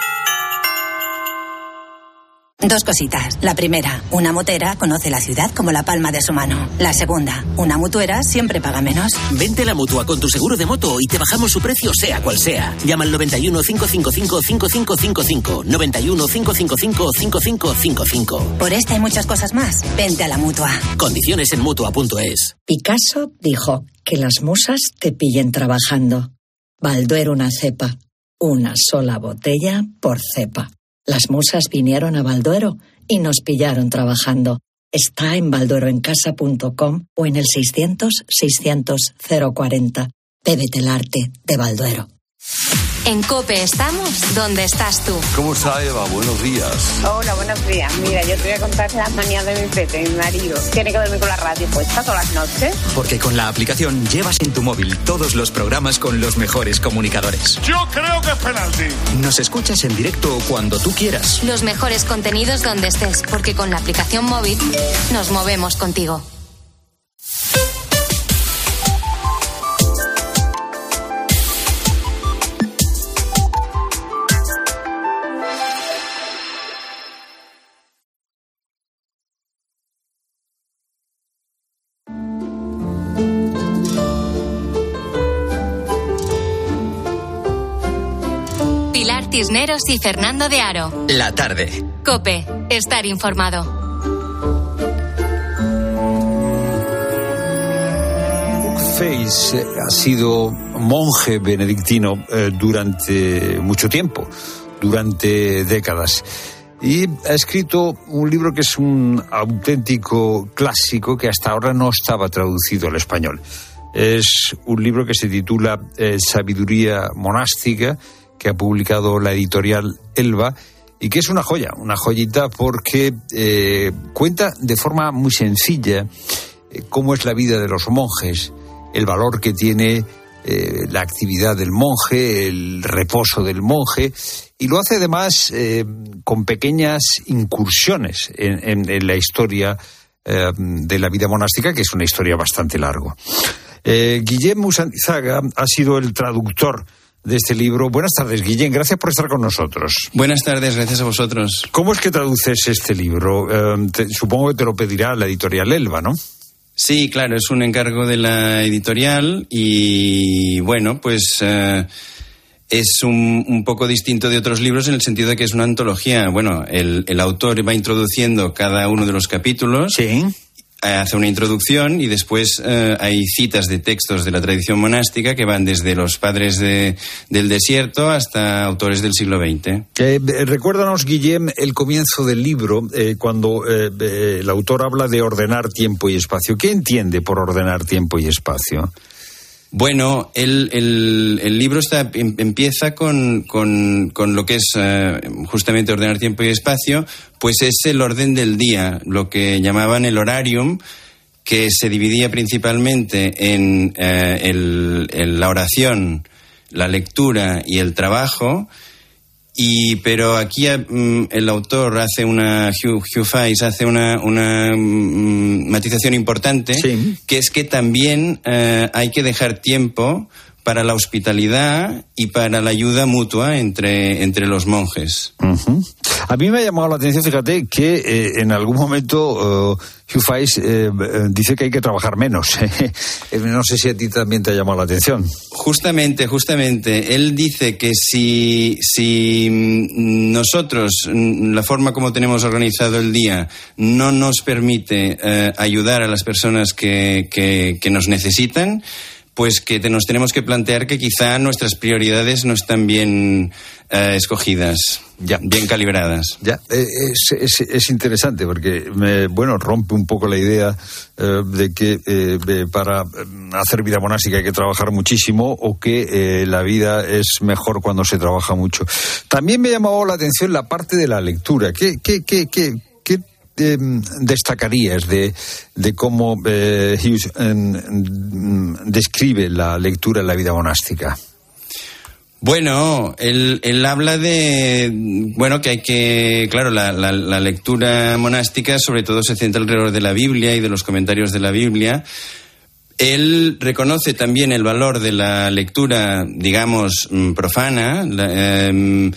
Dos cositas. La primera, una motera conoce la ciudad como la palma de su mano. La segunda, una mutuera siempre paga menos. Vente a la Mutua con tu seguro de moto y te bajamos su precio sea cual sea. Llama al noventa y uno, cinco cinco cinco, cinco cinco cinco cinco. noventa y uno, cinco cinco cinco, cinco cinco cinco cinco. Por esta y muchas cosas más, vente a la Mutua. Condiciones en mutua punto es. Picasso dijo que las musas te pillen trabajando. Balduero una cepa. Una sola botella por cepa. Las musas vinieron a Balduero y nos pillaron trabajando. Está en baldueroencasa punto com o en el seiscientos, seiscientos, cero cuarenta. Bébete el arte de Balduero. En COPE estamos donde estás tú. ¿Cómo está, Eva? Buenos días. Hola, buenos días. Mira, yo te voy a contar las manías de mi pete, mi marido. Tiene que dormir con la radio puesta todas las noches. Porque con la aplicación llevas en tu móvil todos los programas con los mejores comunicadores. Yo creo que es penalti. Nos escuchas en directo cuando tú quieras. Los mejores contenidos donde estés, porque con la aplicación móvil nos movemos contigo. Cisneros y Fernando de Aro. La tarde. COPE. Estar informado. Face ha sido monje benedictino eh, durante mucho tiempo, durante décadas. Y ha escrito un libro que es un auténtico clásico que hasta ahora no estaba traducido al español. Es un libro que se titula eh, Sabiduría monástica, que ha publicado la editorial Elba y que es una joya, una joyita porque eh, cuenta de forma muy sencilla eh, cómo es la vida de los monjes, el valor que tiene eh, la actividad del monje, el reposo del monje, y lo hace además eh, con pequeñas incursiones en, en, en la historia eh, de la vida monástica, que es una historia bastante larga. Eh, Guillem Musandizaga ha sido el traductor de este libro. Buenas tardes, Guillem, gracias por estar con nosotros. Buenas tardes, gracias a vosotros. ¿Cómo es que traduces este libro? Eh, te, supongo que te lo pedirá la editorial Elba, ¿no? Sí, claro, es un encargo de la editorial y, bueno, pues eh, es un, un poco distinto de otros libros en el sentido de que es una antología. Bueno, el, el autor va introduciendo cada uno de los capítulos. Sí. Hace una introducción y después eh, hay citas de textos de la tradición monástica que van desde los padres de, del desierto hasta autores del siglo veinte. Eh, recuérdanos, Guillem, el comienzo del libro, eh, cuando eh, eh, el autor habla de ordenar tiempo y espacio. ¿Qué entiende por ordenar tiempo y espacio? Bueno, el, el, el libro está, empieza con, con, con lo que es uh, justamente ordenar tiempo y espacio, pues es el orden del día, lo que llamaban el horarium, que se dividía principalmente en, uh, el, en la oración, la lectura y el trabajo. Y pero aquí um, el autor hace una Hugh, Hugh Feist hace una una um, matización importante, sí, que es que también uh, hay que dejar tiempo para la hospitalidad y para la ayuda mutua entre entre los monjes. Uh-huh. A mí me ha llamado la atención, fíjate, que eh, en algún momento uh, Hugh Feist eh, dice que hay que trabajar menos. No sé si a ti también te ha llamado la atención. Justamente, justamente. Él dice que si, si nosotros, la forma como tenemos organizado el día, no nos permite eh, ayudar a las personas que, que, que nos necesitan, pues que te, nos tenemos que plantear que quizá nuestras prioridades no están bien eh, escogidas, ya, bien calibradas. Ya, eh, es, es, es interesante porque, me, bueno, rompe un poco la idea eh, de que eh, de, para hacer vida monástica hay que trabajar muchísimo o que eh, la vida es mejor cuando se trabaja mucho. También me ha llamado la atención la parte de la lectura. ¿Qué, qué, qué, qué, qué Eh, destacarías de, de cómo eh, Hughes eh, describe la lectura en la vida monástica? Bueno, él, él habla de, bueno, que hay que, claro, la, la, la lectura monástica sobre todo se centra alrededor de la Biblia y de los comentarios de la Biblia. Él reconoce también el valor de la lectura, digamos, profana, la, eh,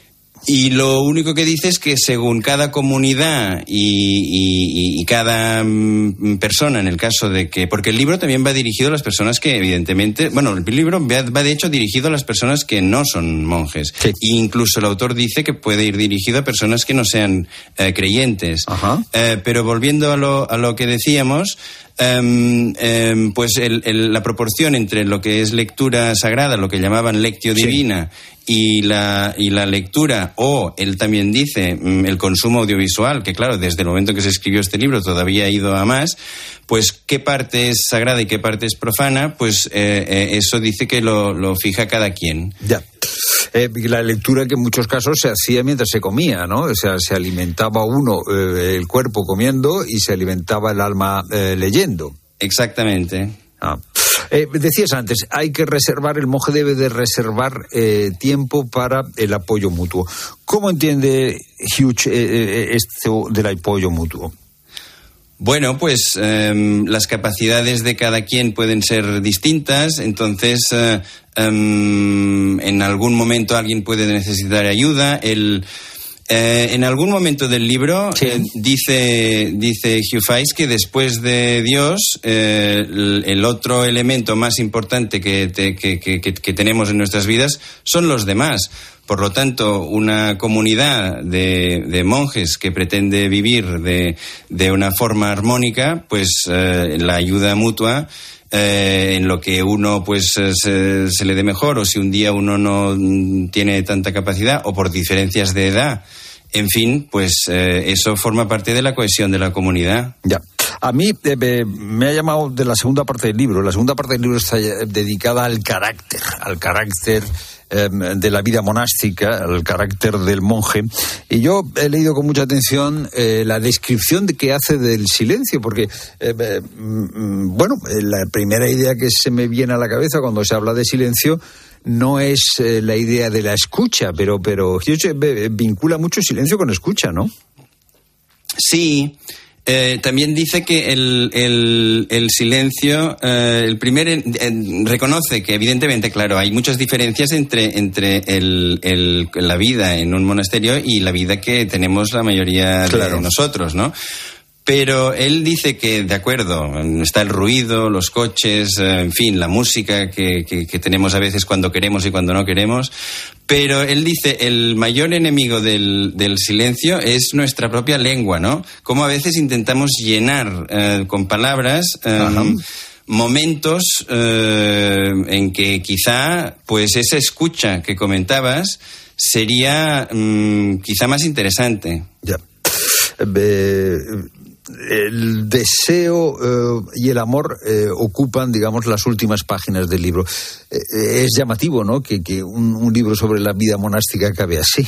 y lo único que dice es que según cada comunidad y, y, y cada mm, persona, en el caso de que... Porque el libro también va dirigido a las personas que, evidentemente... Bueno, el libro va, va de hecho dirigido a las personas que no son monjes. Sí. E incluso el autor dice que puede ir dirigido a personas que no sean eh, creyentes. Ajá. Eh, pero volviendo a lo, a lo que decíamos... Um, um, pues el, el, la proporción entre lo que es lectura sagrada, lo que llamaban lectio divina, sí, y la y la lectura, o él también dice um, el consumo audiovisual, que claro, desde el momento que se escribió este libro todavía ha ido a más, pues qué parte es sagrada y qué parte es profana, pues eh, eh, eso dice que lo, lo fija cada quien. Ya. Eh, la lectura que en muchos casos se hacía mientras se comía, ¿no? O sea, se alimentaba uno, eh, el cuerpo comiendo y se alimentaba el alma eh, leyendo. Exactamente. Ah. Eh, decías antes, hay que reservar, el monje debe de reservar eh, tiempo para el apoyo mutuo. ¿Cómo entiende Hughes eh, esto del apoyo mutuo? Bueno, pues eh, las capacidades de cada quien pueden ser distintas, entonces eh, eh, en algún momento alguien puede necesitar ayuda. El, eh, en algún momento del libro sí. eh, dice, dice Hugh Feist que después de Dios eh, el, el otro elemento más importante que, te, que, que, que tenemos en nuestras vidas son los demás. Por lo tanto, una comunidad de, de monjes que pretende vivir de, de una forma armónica, pues eh, la ayuda mutua eh, en lo que uno pues se, se le dé mejor, o si un día uno no tiene tanta capacidad, o por diferencias de edad. En fin, pues eh, eso forma parte de la cohesión de la comunidad. Ya. A mí eh, me ha llamado de la segunda parte del libro. La segunda parte del libro está dedicada al carácter, al carácter eh, de la vida monástica, el carácter del monje. Y yo he leído con mucha atención eh, la descripción de que hace del silencio, porque, eh, eh, bueno, la primera idea que se me viene a la cabeza cuando se habla de silencio no es eh, la idea de la escucha, pero, pero Hughes vincula mucho silencio con escucha, ¿no? Sí. Eh, también dice que el, el, el silencio, eh, el primer eh, reconoce que evidentemente, claro, hay muchas diferencias entre, entre el, el, la vida en un monasterio y la vida que tenemos la mayoría claro. de nosotros, ¿no? Pero él dice que, de acuerdo, está el ruido, los coches, en fin, la música que, que, que tenemos a veces cuando queremos y cuando no queremos. Pero él dice, el mayor enemigo del, del silencio es nuestra propia lengua, ¿no? Como a veces intentamos llenar eh, con palabras eh, momentos eh, en que quizá, pues esa escucha que comentabas sería mm, quizá más interesante. Ya. Eh, el deseo eh, y el amor eh, ocupan, digamos, las últimas páginas del libro. Eh, es llamativo, ¿no?, que, que un, un libro sobre la vida monástica acabe así.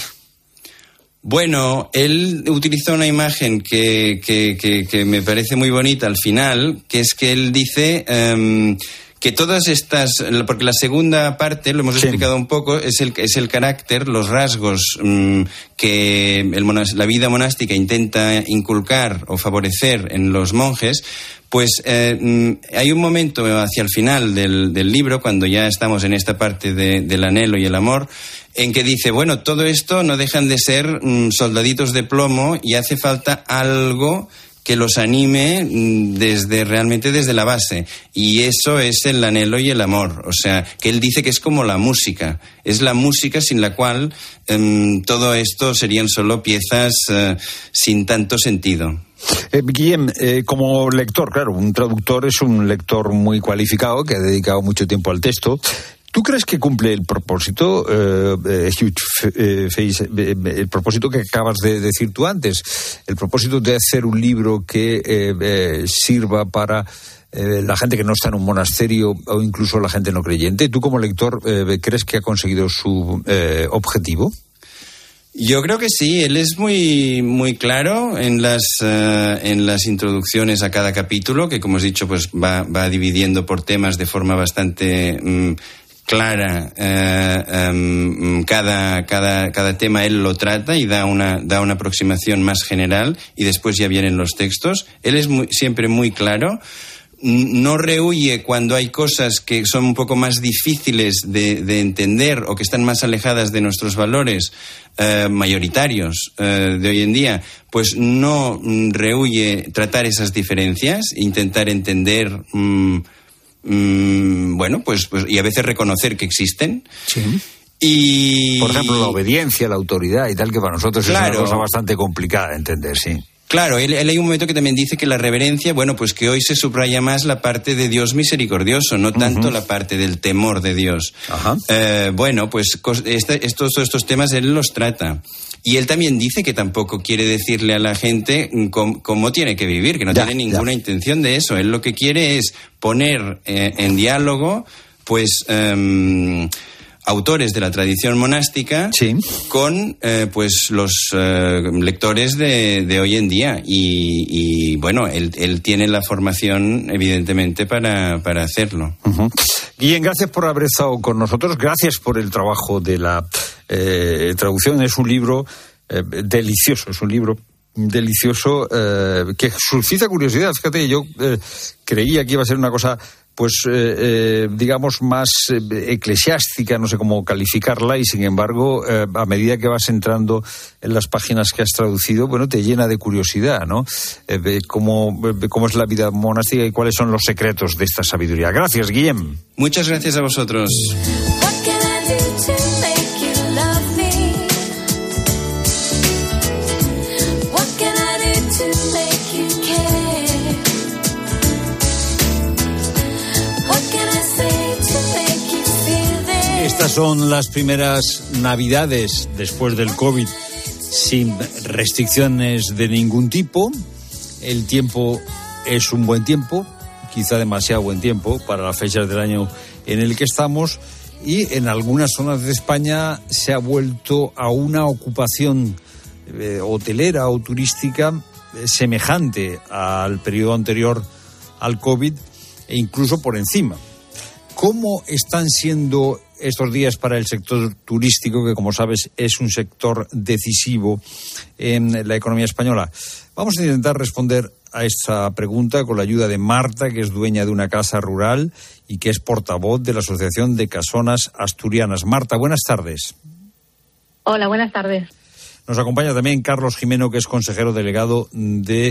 Bueno, él utilizó una imagen que, que, que, que me parece muy bonita al final, que es que él dice... Um, que todas estas, porque la segunda parte, lo hemos sí. explicado un poco, es el, es el carácter, los rasgos mmm, que el monas, la vida monástica intenta inculcar o favorecer en los monjes. Pues eh, hay un momento hacia el final del, del libro, cuando ya estamos en esta parte de, del anhelo y el amor, en que dice, bueno, todo esto no dejan de ser mm, soldaditos de plomo y hace falta algo que los anime desde realmente desde la base, y eso es el anhelo y el amor. O sea, que él dice que es como la música, es la música sin la cual um, todo esto serían solo piezas uh, sin tanto sentido. Eh, Guillem, eh, como lector, claro, un traductor es un lector muy cualificado que ha dedicado mucho tiempo al texto. ¿Tú crees que cumple el propósito, eh, Hughes, eh, Face, eh, el propósito que acabas de decir tú antes, el propósito de hacer un libro que eh, eh, sirva para eh, la gente que no está en un monasterio o incluso la gente no creyente? ¿Tú como lector eh, crees que ha conseguido su eh, objetivo? Yo creo que sí, él es muy muy claro en las uh, en las introducciones a cada capítulo, que como has dicho, pues va va dividiendo por temas de forma bastante um, clara. Uh, um, cada cada cada tema él lo trata y da una da una aproximación más general, y después ya vienen los textos. Él es muy, siempre muy claro. No rehuye cuando hay cosas que son un poco más difíciles de, de entender o que están más alejadas de nuestros valores eh, mayoritarios eh, de hoy en día, pues no mm, rehuye tratar esas diferencias, intentar entender, mm, mm, bueno, pues, pues y a veces reconocer que existen. Sí. Y... Por ejemplo, la obediencia, la autoridad y tal, que para nosotros claro. es una cosa bastante complicada de entender, sí. Claro, él, él hay un momento que también dice que la reverencia, bueno, pues que hoy se subraya más la parte de Dios misericordioso, no tanto uh-huh. la parte del temor de Dios. Ajá. Eh, bueno, pues este, estos, estos temas él los trata. Y él también dice que tampoco quiere decirle a la gente cómo, cómo tiene que vivir, que no ya, tiene ninguna ya. intención de eso. Él lo que quiere es poner eh, en diálogo, pues... Um, autores de la tradición monástica sí. con eh, pues los eh, lectores de, de hoy en día, y, y bueno, él, él tiene la formación evidentemente para, para hacerlo. Uh-huh. Guillem, gracias por haber estado con nosotros, gracias por el trabajo de la eh, traducción. Es un libro eh, delicioso, es un libro delicioso eh, que suscita curiosidad. Fíjate, yo eh, creía que iba a ser una cosa pues eh, eh, digamos más eh, eclesiástica, no sé cómo calificarla, y sin embargo eh, a medida que vas entrando en las páginas que has traducido, bueno, te llena de curiosidad, ¿no? Eh, de cómo, de cómo es la vida monástica y cuáles son los secretos de esta sabiduría. Gracias, Guillem. Muchas gracias a vosotros. Estas son las primeras Navidades después del COVID, sin restricciones de ningún tipo. El tiempo es un buen tiempo, quizá demasiado buen tiempo para las fechas del año en el que estamos. y en algunas zonas de España se ha vuelto a una ocupación eh, hotelera o turística eh, semejante al periodo anterior al COVID e incluso por encima. ¿Cómo están siendo estos días para el sector turístico, que como sabes es un sector decisivo en la economía española? Vamos a intentar responder a esta pregunta con la ayuda de Marta, que es dueña de una casa rural y que es portavoz de la Asociación de Casonas Asturianas. Marta, buenas tardes. Hola, buenas tardes. Nos acompaña también Carlos Jimeno, que es consejero delegado de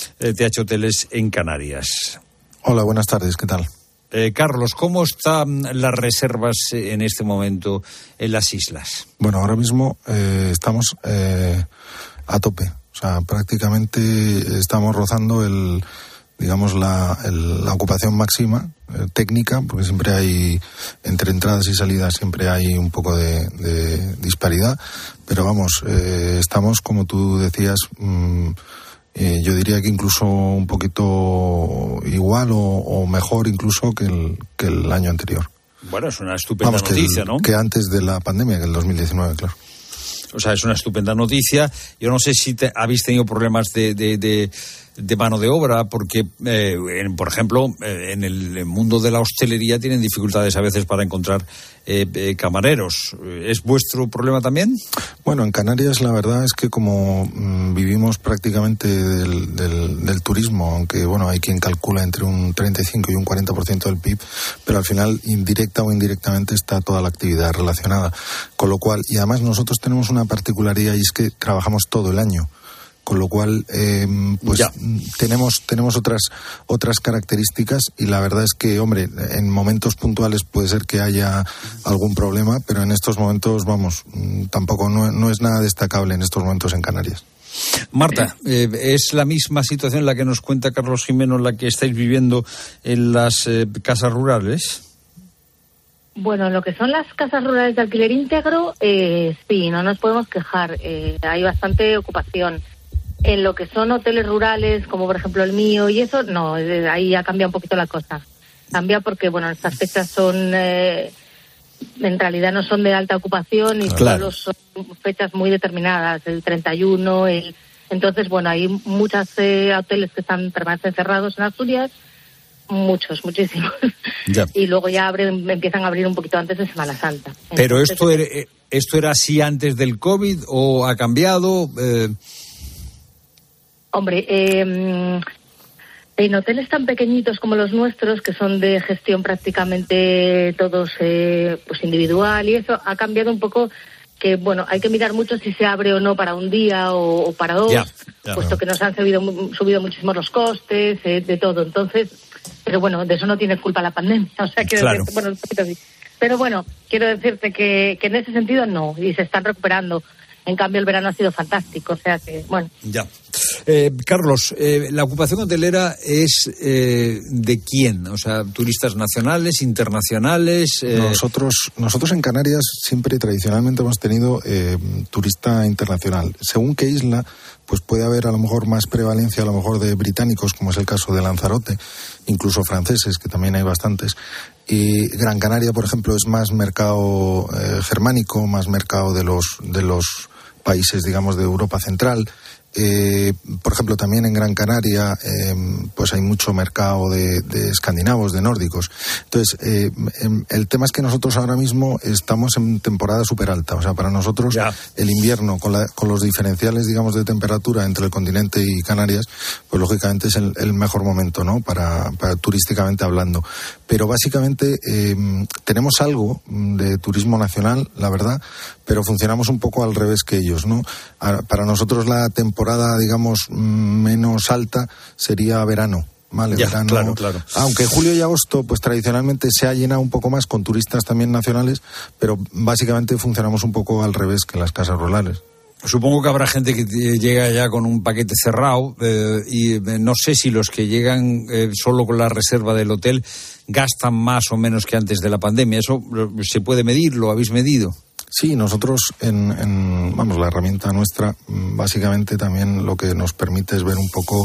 T H Hoteles en Canarias. Hola, buenas tardes, ¿qué tal? Eh, Carlos, ¿cómo están las reservas en este momento en las islas? Bueno, ahora mismo eh, estamos eh, a tope. O sea, prácticamente estamos rozando el, digamos, la, el, la ocupación máxima eh, técnica, porque siempre hay, entre entradas y salidas, siempre hay un poco de, de disparidad. Pero vamos, eh, estamos, como tú decías, mmm, Eh, yo diría que incluso un poquito igual o, o mejor incluso que el, que el año anterior. Bueno, es una estupenda Vamos, noticia, que el, ¿no? Que antes de la pandemia, que el dos mil diecinueve, claro. O sea, es una estupenda noticia. Yo no sé si te, habéis tenido problemas de, de, de, de mano de obra, porque, eh, en, por ejemplo, eh, en el mundo de la hostelería tienen dificultades a veces para encontrar eh, eh, camareros. ¿Es vuestro problema también? Bueno, en Canarias la verdad es que como mmm, vivimos prácticamente del, del, del turismo, aunque bueno, hay quien calcula entre un treinta y cinco y un cuarenta por ciento del P I B, pero al final, indirecta o indirectamente, está toda la actividad relacionada. Con lo cual, y además nosotros tenemos una particularidad y es que trabajamos todo el año. Con lo cual, eh, pues ya. tenemos tenemos otras otras características y la verdad es que, hombre, en momentos puntuales puede ser que haya algún problema, pero en estos momentos, vamos, tampoco no, no es nada destacable en estos momentos en Canarias. Marta, eh, ¿es la misma situación la que nos cuenta Carlos Jimeno, la que estáis viviendo en las eh, casas rurales? Bueno, lo que son las casas rurales de alquiler íntegro, eh, sí, no nos podemos quejar. Eh, hay bastante ocupación. En lo que son hoteles rurales, como por ejemplo el mío y eso, no, ahí ya cambia un poquito la cosa. Cambia porque, bueno, estas fechas son, eh, en realidad no son de alta ocupación y claro. solo son fechas muy determinadas, el treinta y uno, el... Entonces, bueno, hay muchos eh, hoteles que están permanecen cerrados en Asturias, muchos, muchísimos. Ya. Y luego ya abren, empiezan a abrir un poquito antes de Semana Santa. Pero Entonces, esto era, esto era así antes del COVID o ha cambiado... Eh... Hombre, eh, en hoteles tan pequeñitos como los nuestros, que son de gestión prácticamente todos eh, pues individual y eso, ha cambiado un poco que, bueno, hay que mirar mucho si se abre o no para un día o, o para dos, ya, ya, puesto no. que nos han subido, subido muchísimo los costes, eh, de todo. Entonces, pero bueno, de eso no tiene culpa la pandemia. O sea, quiero claro. decirte, bueno, un poquito así. Pero bueno, quiero decirte que, que en ese sentido no, y se están recuperando. En cambio, el verano ha sido fantástico, o sea que, bueno. Ya. Eh, Carlos, eh, ¿la ocupación hotelera es eh, de quién? O sea, ¿turistas nacionales, internacionales? Eh... Nosotros nosotros en Canarias siempre tradicionalmente hemos tenido eh, turista internacional. Según qué isla, pues puede haber a lo mejor más prevalencia a lo mejor de británicos, como es el caso de Lanzarote, incluso franceses, que también hay bastantes. Y Gran Canaria, por ejemplo, es más mercado eh, germánico, más mercado de los de los países, digamos, de Europa Central. Eh, por ejemplo, también en Gran Canaria eh, pues hay mucho mercado de, de escandinavos, de nórdicos. Entonces, eh, el tema es que nosotros ahora mismo estamos en temporada súper alta. O sea, para nosotros ya. el invierno, con, la, con los diferenciales, digamos, de temperatura entre el continente y Canarias, pues lógicamente es el, el mejor momento, ¿no? Para, para turísticamente hablando. Pero básicamente eh, tenemos algo de turismo nacional, la verdad, pero funcionamos un poco al revés que ellos, ¿no? Para nosotros la temporada, digamos, menos alta sería verano, ¿vale? Ya, verano, claro, claro. Aunque julio y agosto, pues tradicionalmente se ha llenado un poco más con turistas también nacionales, pero básicamente funcionamos un poco al revés que las casas rurales. Supongo que habrá gente que llega ya con un paquete cerrado eh, y eh, no sé si los que llegan eh, solo con la reserva del hotel gastan más o menos que antes de la pandemia. ¿Eso se puede medir? ¿Lo habéis medido? Sí, nosotros, en, en, vamos, la herramienta nuestra, básicamente también lo que nos permite es ver un poco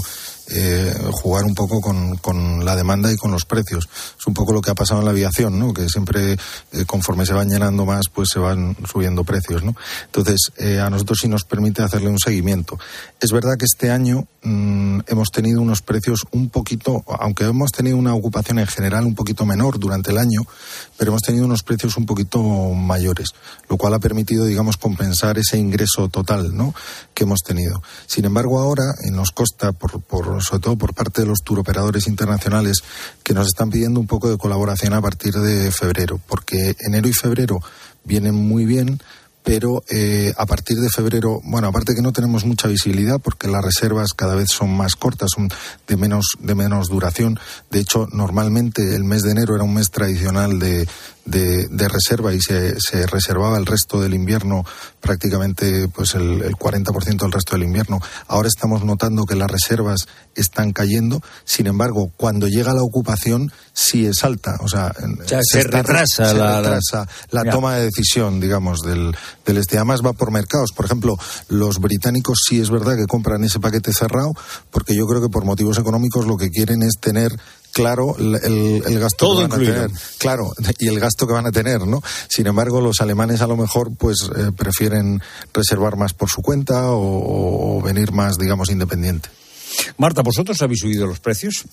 eh, jugar un poco con, con la demanda y con los precios. Es un poco lo que ha pasado en la aviación, ¿no? Que siempre, eh, conforme se van llenando más, pues se van subiendo precios, ¿no? Entonces, eh, a nosotros sí nos permite hacerle un seguimiento. Es verdad que este año mmm, hemos tenido unos precios un poquito, aunque hemos tenido una ocupación en general un poquito menor durante el año, pero hemos tenido unos precios un poquito mayores, lo cual ha permitido, digamos, compensar ese ingreso total, ¿no?, que hemos tenido. Sin embargo, ahora eh, nos consta, por, por, sobre todo por parte de los turoperadores internacionales, que nos están pidiendo un poco de colaboración a partir de febrero, porque enero y febrero vienen muy bien, pero eh, a partir de febrero, bueno, aparte que no tenemos mucha visibilidad porque las reservas cada vez son más cortas, son de menos de menos duración. De hecho, normalmente el mes de enero era un mes tradicional de de, de reserva y se, se reservaba el resto del invierno, prácticamente pues el, el cuarenta por ciento del resto del invierno. Ahora estamos notando que las reservas están cayendo, sin embargo, cuando llega la ocupación sí es alta, o sea, o sea se, se retrasa, se la, retrasa la, la toma de decisión, digamos, del, del este. Además va por mercados. Por ejemplo, los británicos sí es verdad que compran ese paquete cerrado, porque yo creo que por motivos económicos lo que quieren es tener claro el, el, el gasto todo que van incluido. a tener, claro, y el gasto que van a tener, ¿no? Sin embargo, los alemanes a lo mejor pues eh, prefieren reservar más por su cuenta o, o venir más, digamos, independiente. Marta, ¿vosotros habéis subido los precios?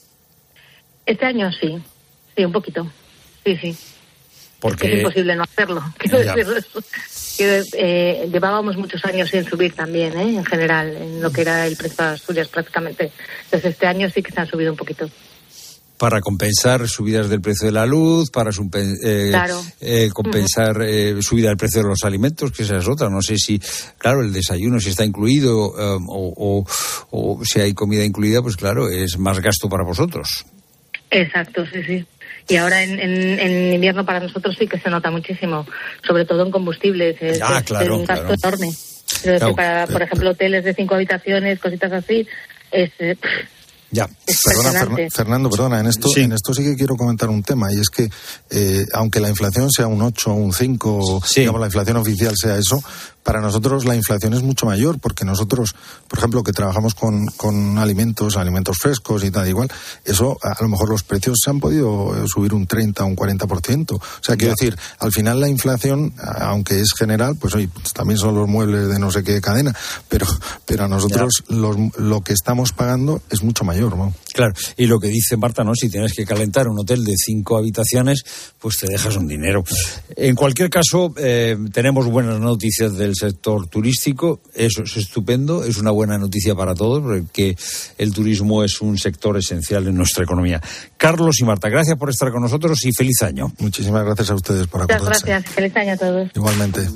Este año sí, sí, un poquito, sí, sí. Porque es, que es imposible no hacerlo. Quiero decir, que, eh, llevábamos muchos años sin subir también, ¿eh? En general, en lo que era el precio de las Asturias prácticamente. Entonces este año sí que se han subido un poquito. Para compensar subidas del precio de la luz, para eh, claro. eh, compensar eh, subida del precio de los alimentos, que esa es otra. No sé si, claro, el desayuno si está incluido um, o, o, o si hay comida incluida, pues claro, es más gasto para vosotros. Exacto, sí, sí. Y ahora en, en, en invierno para nosotros sí que se nota muchísimo, sobre todo en combustibles. Es, ah, es, claro, es un gasto claro. enorme. Pero claro, que para, por ejemplo, hoteles de cinco habitaciones, cositas así, es... Eh, Ya, perdona, Fer, Fernando, perdona, en esto, sí. en esto sí que quiero comentar un tema, y es que eh, aunque la inflación sea un ocho, un cinco, sí. digamos la inflación oficial sea eso, para nosotros la inflación es mucho mayor, porque nosotros, por ejemplo, que trabajamos con, con alimentos, alimentos frescos y tal, igual, eso a lo mejor los precios se han podido subir un treinta, un cuarenta por ciento. O sea, quiero ya. decir, al final la inflación, aunque es general, pues oye, pues, también son los muebles de no sé qué cadena, pero, pero a nosotros los, lo que estamos pagando es mucho mayor, ¿no? Claro, y lo que dice Marta, ¿no? Si tienes que calentar un hotel de cinco habitaciones, pues te dejas un dinero. En cualquier caso, eh, tenemos buenas noticias del sector turístico, eso es estupendo, es una buena noticia para todos, porque el turismo es un sector esencial en nuestra economía. Carlos y Marta, gracias por estar con nosotros y feliz año. Muchísimas gracias a ustedes por acordarse. Muchas gracias, feliz año a todos. Igualmente.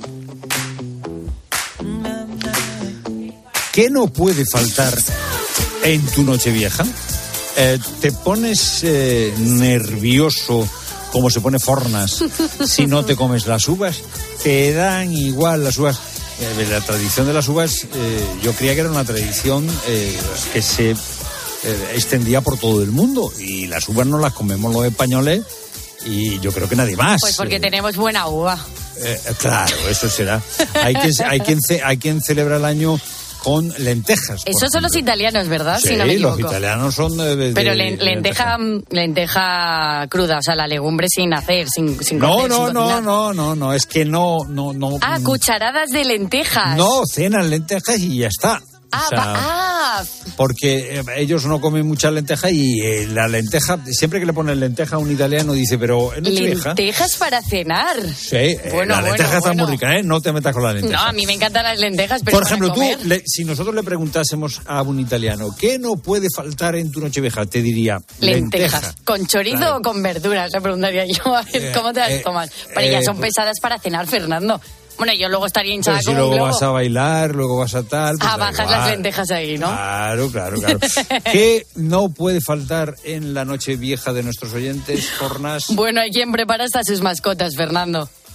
¿Qué no puede faltar en tu Nochevieja? Eh, ¿Te pones eh, nervioso como se pone Fornas si no te comes las uvas? ¿Te dan igual las uvas? Eh, la tradición de las uvas, eh, yo creía que era una tradición eh, que se eh, extendía por todo el mundo, y las uvas no las comemos los españoles y yo creo que nadie más. Pues porque eh, tenemos buena uva. Eh, claro, eso será. Hay quien, hay quien, hay quien celebra el año con lentejas. Esos son los italianos, ¿verdad? Sí, si no me equivoco. Los italianos son de, de, Pero de, len, lenteja, lenteja cruda, o sea, la legumbre sin hacer, sin, sin no, cocer, no, sin no, cocinar. no, no, no, es que no, no, no. Ah, cucharadas de lentejas. No, cenan lentejas y ya está. Ah, o sea, va, ah. Porque ellos no comen mucha lenteja y eh, la lenteja, siempre que le ponen lenteja a un italiano dice, pero ¿en Nochevieja? ¿Lentejas para cenar? Sí, eh, bueno, la lenteja bueno, está bueno. muy rica, ¿eh? No te metas con la lenteja. No, a mí me encantan las lentejas, pero por ejemplo, para tú, le, si nosotros le preguntásemos a un italiano, ¿qué no puede faltar en tu Nochevieja? Te diría, lentejas. lenteja. ¿Con chorizo claro. o con verduras? Le preguntaría yo, a ver, ¿cómo te las eh, tomas? Pero eh, ya son pues, pesadas para cenar, Fernando. Bueno, yo luego estaría hinchada pero si como luego un globo. vas a bailar, luego vas a tal... Pues ah, bajas igual. Las lentejas ahí, ¿no? Claro, claro, claro. ¿Qué no puede faltar en la Nochevieja de nuestros oyentes, Fornas? Bueno, hay quien prepara hasta sus mascotas, Fernando.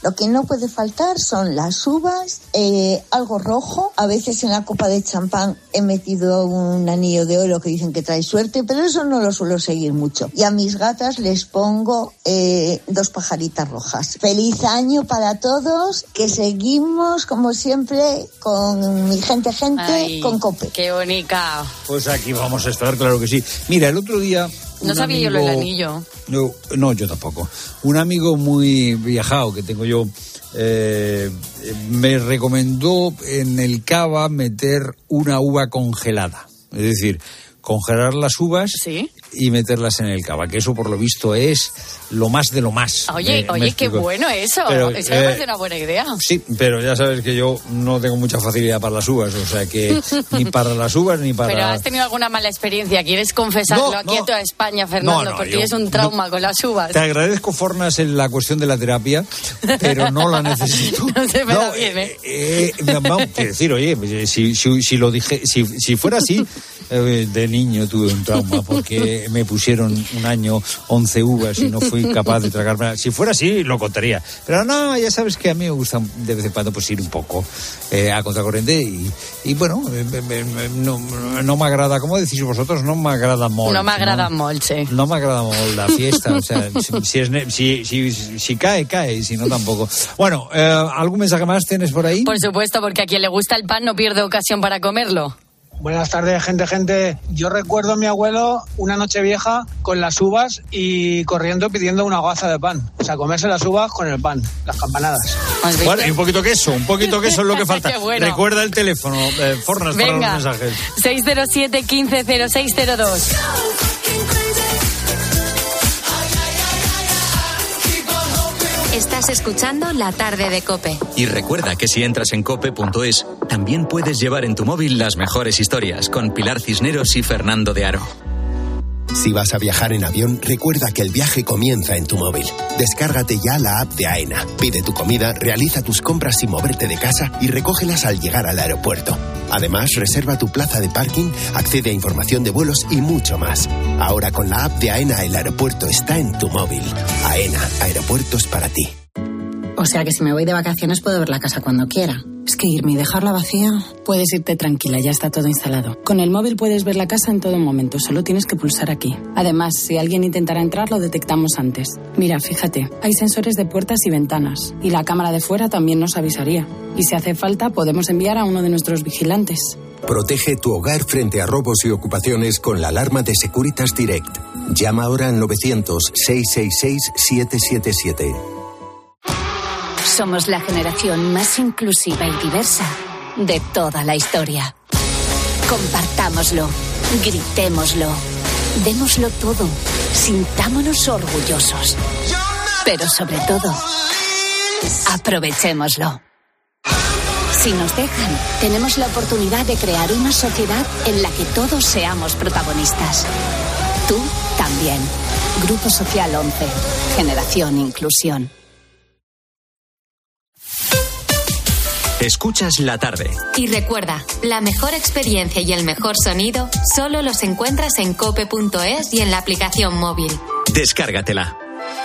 Lo que no puede faltar son las uvas, eh, algo rojo. A veces en la copa de champán he metido un anillo de oro que dicen que trae suerte, pero eso no lo suelo seguir mucho. Y a mis gatas les pongo eh, dos pajaritas rojas. Feliz año para todos, que seguimos como siempre con mi gente gente, Ay, con COPE. Qué bonita. Pues aquí vamos a estar, claro que sí. Mira, el otro día... No sabía amigo, yo lo del anillo. No, no, yo tampoco. Un amigo muy viajado que tengo yo eh, me recomendó en el cava meter una uva congelada. Es decir, congelar las uvas, ¿sí?, y meterlas en el cava, que eso por lo visto es lo más de lo más. Oye, me, oye, me qué bueno eso. Pero, eso me eh, parece una buena idea. Sí, pero ya sabes que yo no tengo mucha facilidad para las uvas, o sea que ni para las uvas ni para... Pero has tenido alguna mala experiencia, ¿quieres confesarlo no, aquí no. a toda España, Fernando? No, no, porque yo, tienes un trauma no, con las uvas. Te agradezco, Fornas, en la cuestión de la terapia, pero no la necesito. No se me no, da bien, ¿eh? eh, eh vamos, quiero decir, oye, si, si, si lo dije, si, si fuera así, eh, de niño tuve un trauma, porque me pusieron un año once uvas y no fui capaz de tragarme. Si fuera así, lo contaría. Pero no, ya sabes que a mí me gusta de vez en cuando pues ir un poco eh, a contracorriente y, y bueno, me, me, me, no, no me agrada, como decís vosotros, no me agrada molt. No me agrada ¿no? molt, sí. No me agrada molt la fiesta, o sea, si, si, es, si, si, si cae, cae, si no tampoco. Bueno, eh, ¿algún mensaje más tienes por ahí? Por supuesto, porque a quien le gusta el pan no pierde ocasión para comerlo. Buenas tardes, gente, gente. Yo recuerdo a mi abuelo una noche vieja con las uvas y corriendo pidiendo una hogaza de pan. O sea, comerse las uvas con el pan, las campanadas. Bueno, y un poquito queso, un poquito queso es lo que falta. Bueno. Recuerda el teléfono, eh, Fornas, para los mensajes. seis cero siete, quince cero seis cero dos. Estás escuchando La Tarde de COPE. Y recuerda que si entras en cope punto es, también puedes llevar en tu móvil las mejores historias con Pilar Cisneros y Fernando de Aro. Si vas a viajar en avión, recuerda que el viaje comienza en tu móvil. Descárgate ya la app de AENA. Pide tu comida, realiza tus compras sin moverte de casa y recógelas al llegar al aeropuerto. Además, reserva tu plaza de parking, accede a información de vuelos y mucho más. Ahora con la app de AENA, el aeropuerto está en tu móvil. AENA, aeropuertos para ti. O sea que si me voy de vacaciones puedo ver la casa cuando quiera. Es que irme y dejarla vacía... Puedes irte tranquila, ya está todo instalado. Con el móvil puedes ver la casa en todo momento, solo tienes que pulsar aquí. Además, si alguien intentara entrar, lo detectamos antes. Mira, fíjate, hay sensores de puertas y ventanas. Y la cámara de fuera también nos avisaría. Y si hace falta, podemos enviar a uno de nuestros vigilantes. Protege tu hogar frente a robos y ocupaciones con la alarma de Securitas Direct. Llama ahora al novecientos, seiscientos sesenta y seis, setecientos setenta y siete. Somos la generación más inclusiva y diversa de toda la historia. Compartámoslo, gritémoslo, démoslo todo, sintámonos orgullosos. Pero sobre todo, aprovechémoslo. Si nos dejan, tenemos la oportunidad de crear una sociedad en la que todos seamos protagonistas. Tú también. Grupo Social once. Generación Inclusión. Escuchas La Tarde. Y recuerda, la mejor experiencia y el mejor sonido solo los encuentras en cope punto es y en la aplicación móvil. Descárgatela.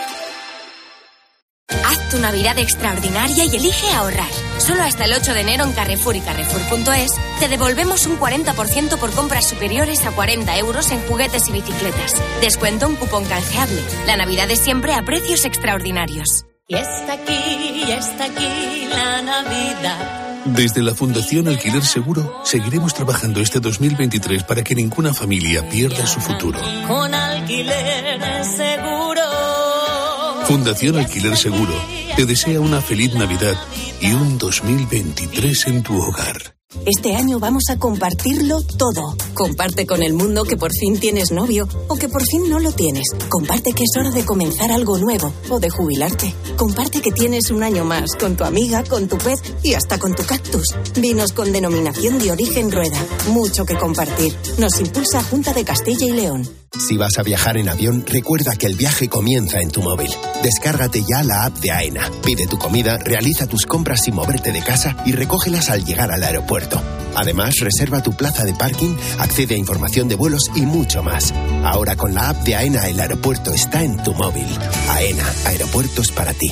Haz tu Navidad extraordinaria y elige ahorrar. Solo hasta el ocho de enero en Carrefour y Carrefour punto es te devolvemos un cuarenta por ciento por compras superiores a cuarenta euros en juguetes y bicicletas. Descuento un cupón canjeable. La Navidad es siempre a precios extraordinarios. Y está aquí, y está aquí la Navidad. Desde la Fundación Alquiler Seguro seguiremos trabajando este dos mil veintitrés para que ninguna familia pierda su futuro. Con Alquiler Seguro. Fundación Alquiler Seguro te desea una feliz Navidad y un dos mil veintitrés en tu hogar. Este año vamos a compartirlo todo. Comparte con el mundo que por fin tienes novio o que por fin no lo tienes. Comparte que es hora de comenzar algo nuevo o de jubilarte. Comparte que tienes un año más con tu amiga, con tu pez y hasta con tu cactus. Vinos con denominación de origen Rueda. Mucho que compartir. Nos impulsa Junta de Castilla y León. Si vas a viajar en avión, recuerda que el viaje comienza en tu móvil. Descárgate ya la app de AENA. Pide tu comida, realiza tus compras sin moverte de casa y recógelas al llegar al aeropuerto. Además, reserva tu plaza de parking, accede a información de vuelos y mucho más. Ahora con la app de AENA, el aeropuerto está en tu móvil. AENA, aeropuertos para ti.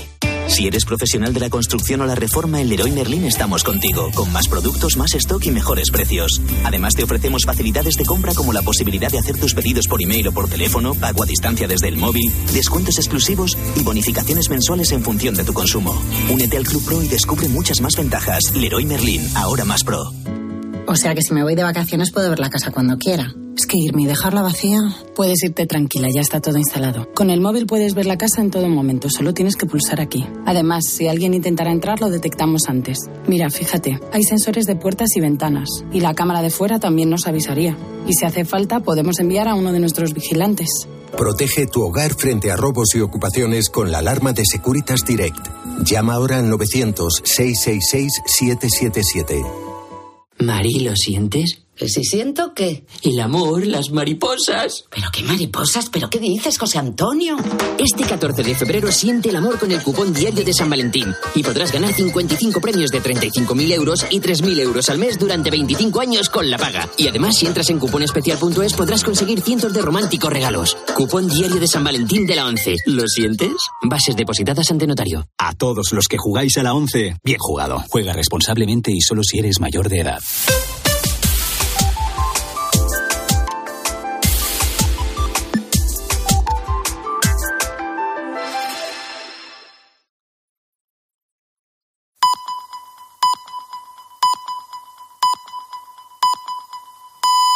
Si eres profesional de la construcción o la reforma, en Leroy Merlin estamos contigo, con más productos, más stock y mejores precios. Además, te ofrecemos facilidades de compra como la posibilidad de hacer tus pedidos por email o por teléfono, pago a distancia desde el móvil, descuentos exclusivos y bonificaciones mensuales en función de tu consumo. Únete al Club Pro y descubre muchas más ventajas. Leroy Merlin, ahora más pro. O sea que si me voy de vacaciones puedo ver la casa cuando quiera. Es que irme y dejarla vacía... Puedes irte tranquila, ya está todo instalado. Con el móvil puedes ver la casa en todo momento, solo tienes que pulsar aquí. Además, si alguien intentara entrar, lo detectamos antes. Mira, fíjate, hay sensores de puertas y ventanas. Y la cámara de fuera también nos avisaría. Y si hace falta, podemos enviar a uno de nuestros vigilantes. Protege tu hogar frente a robos y ocupaciones con la alarma de Securitas Direct. Llama ahora al novecientos, seiscientos sesenta y seis, setecientos setenta y siete. Mari, ¿lo sientes? ¿Si siento qué? El amor, las mariposas. ¿Pero qué mariposas? ¿Pero qué dices, José Antonio? Este catorce de febrero siente el amor con el cupón diario de San Valentín y podrás ganar cincuenta y cinco premios de treinta y cinco mil euros y tres mil euros al mes durante veinticinco años con la paga. Y además, si entras en cuponespecial punto es podrás conseguir cientos de románticos regalos. Cupón diario de San Valentín de la ONCE. ¿Lo sientes? Bases depositadas ante notario. A todos los que jugáis a la ONCE, bien jugado. Juega responsablemente y solo si eres mayor de edad.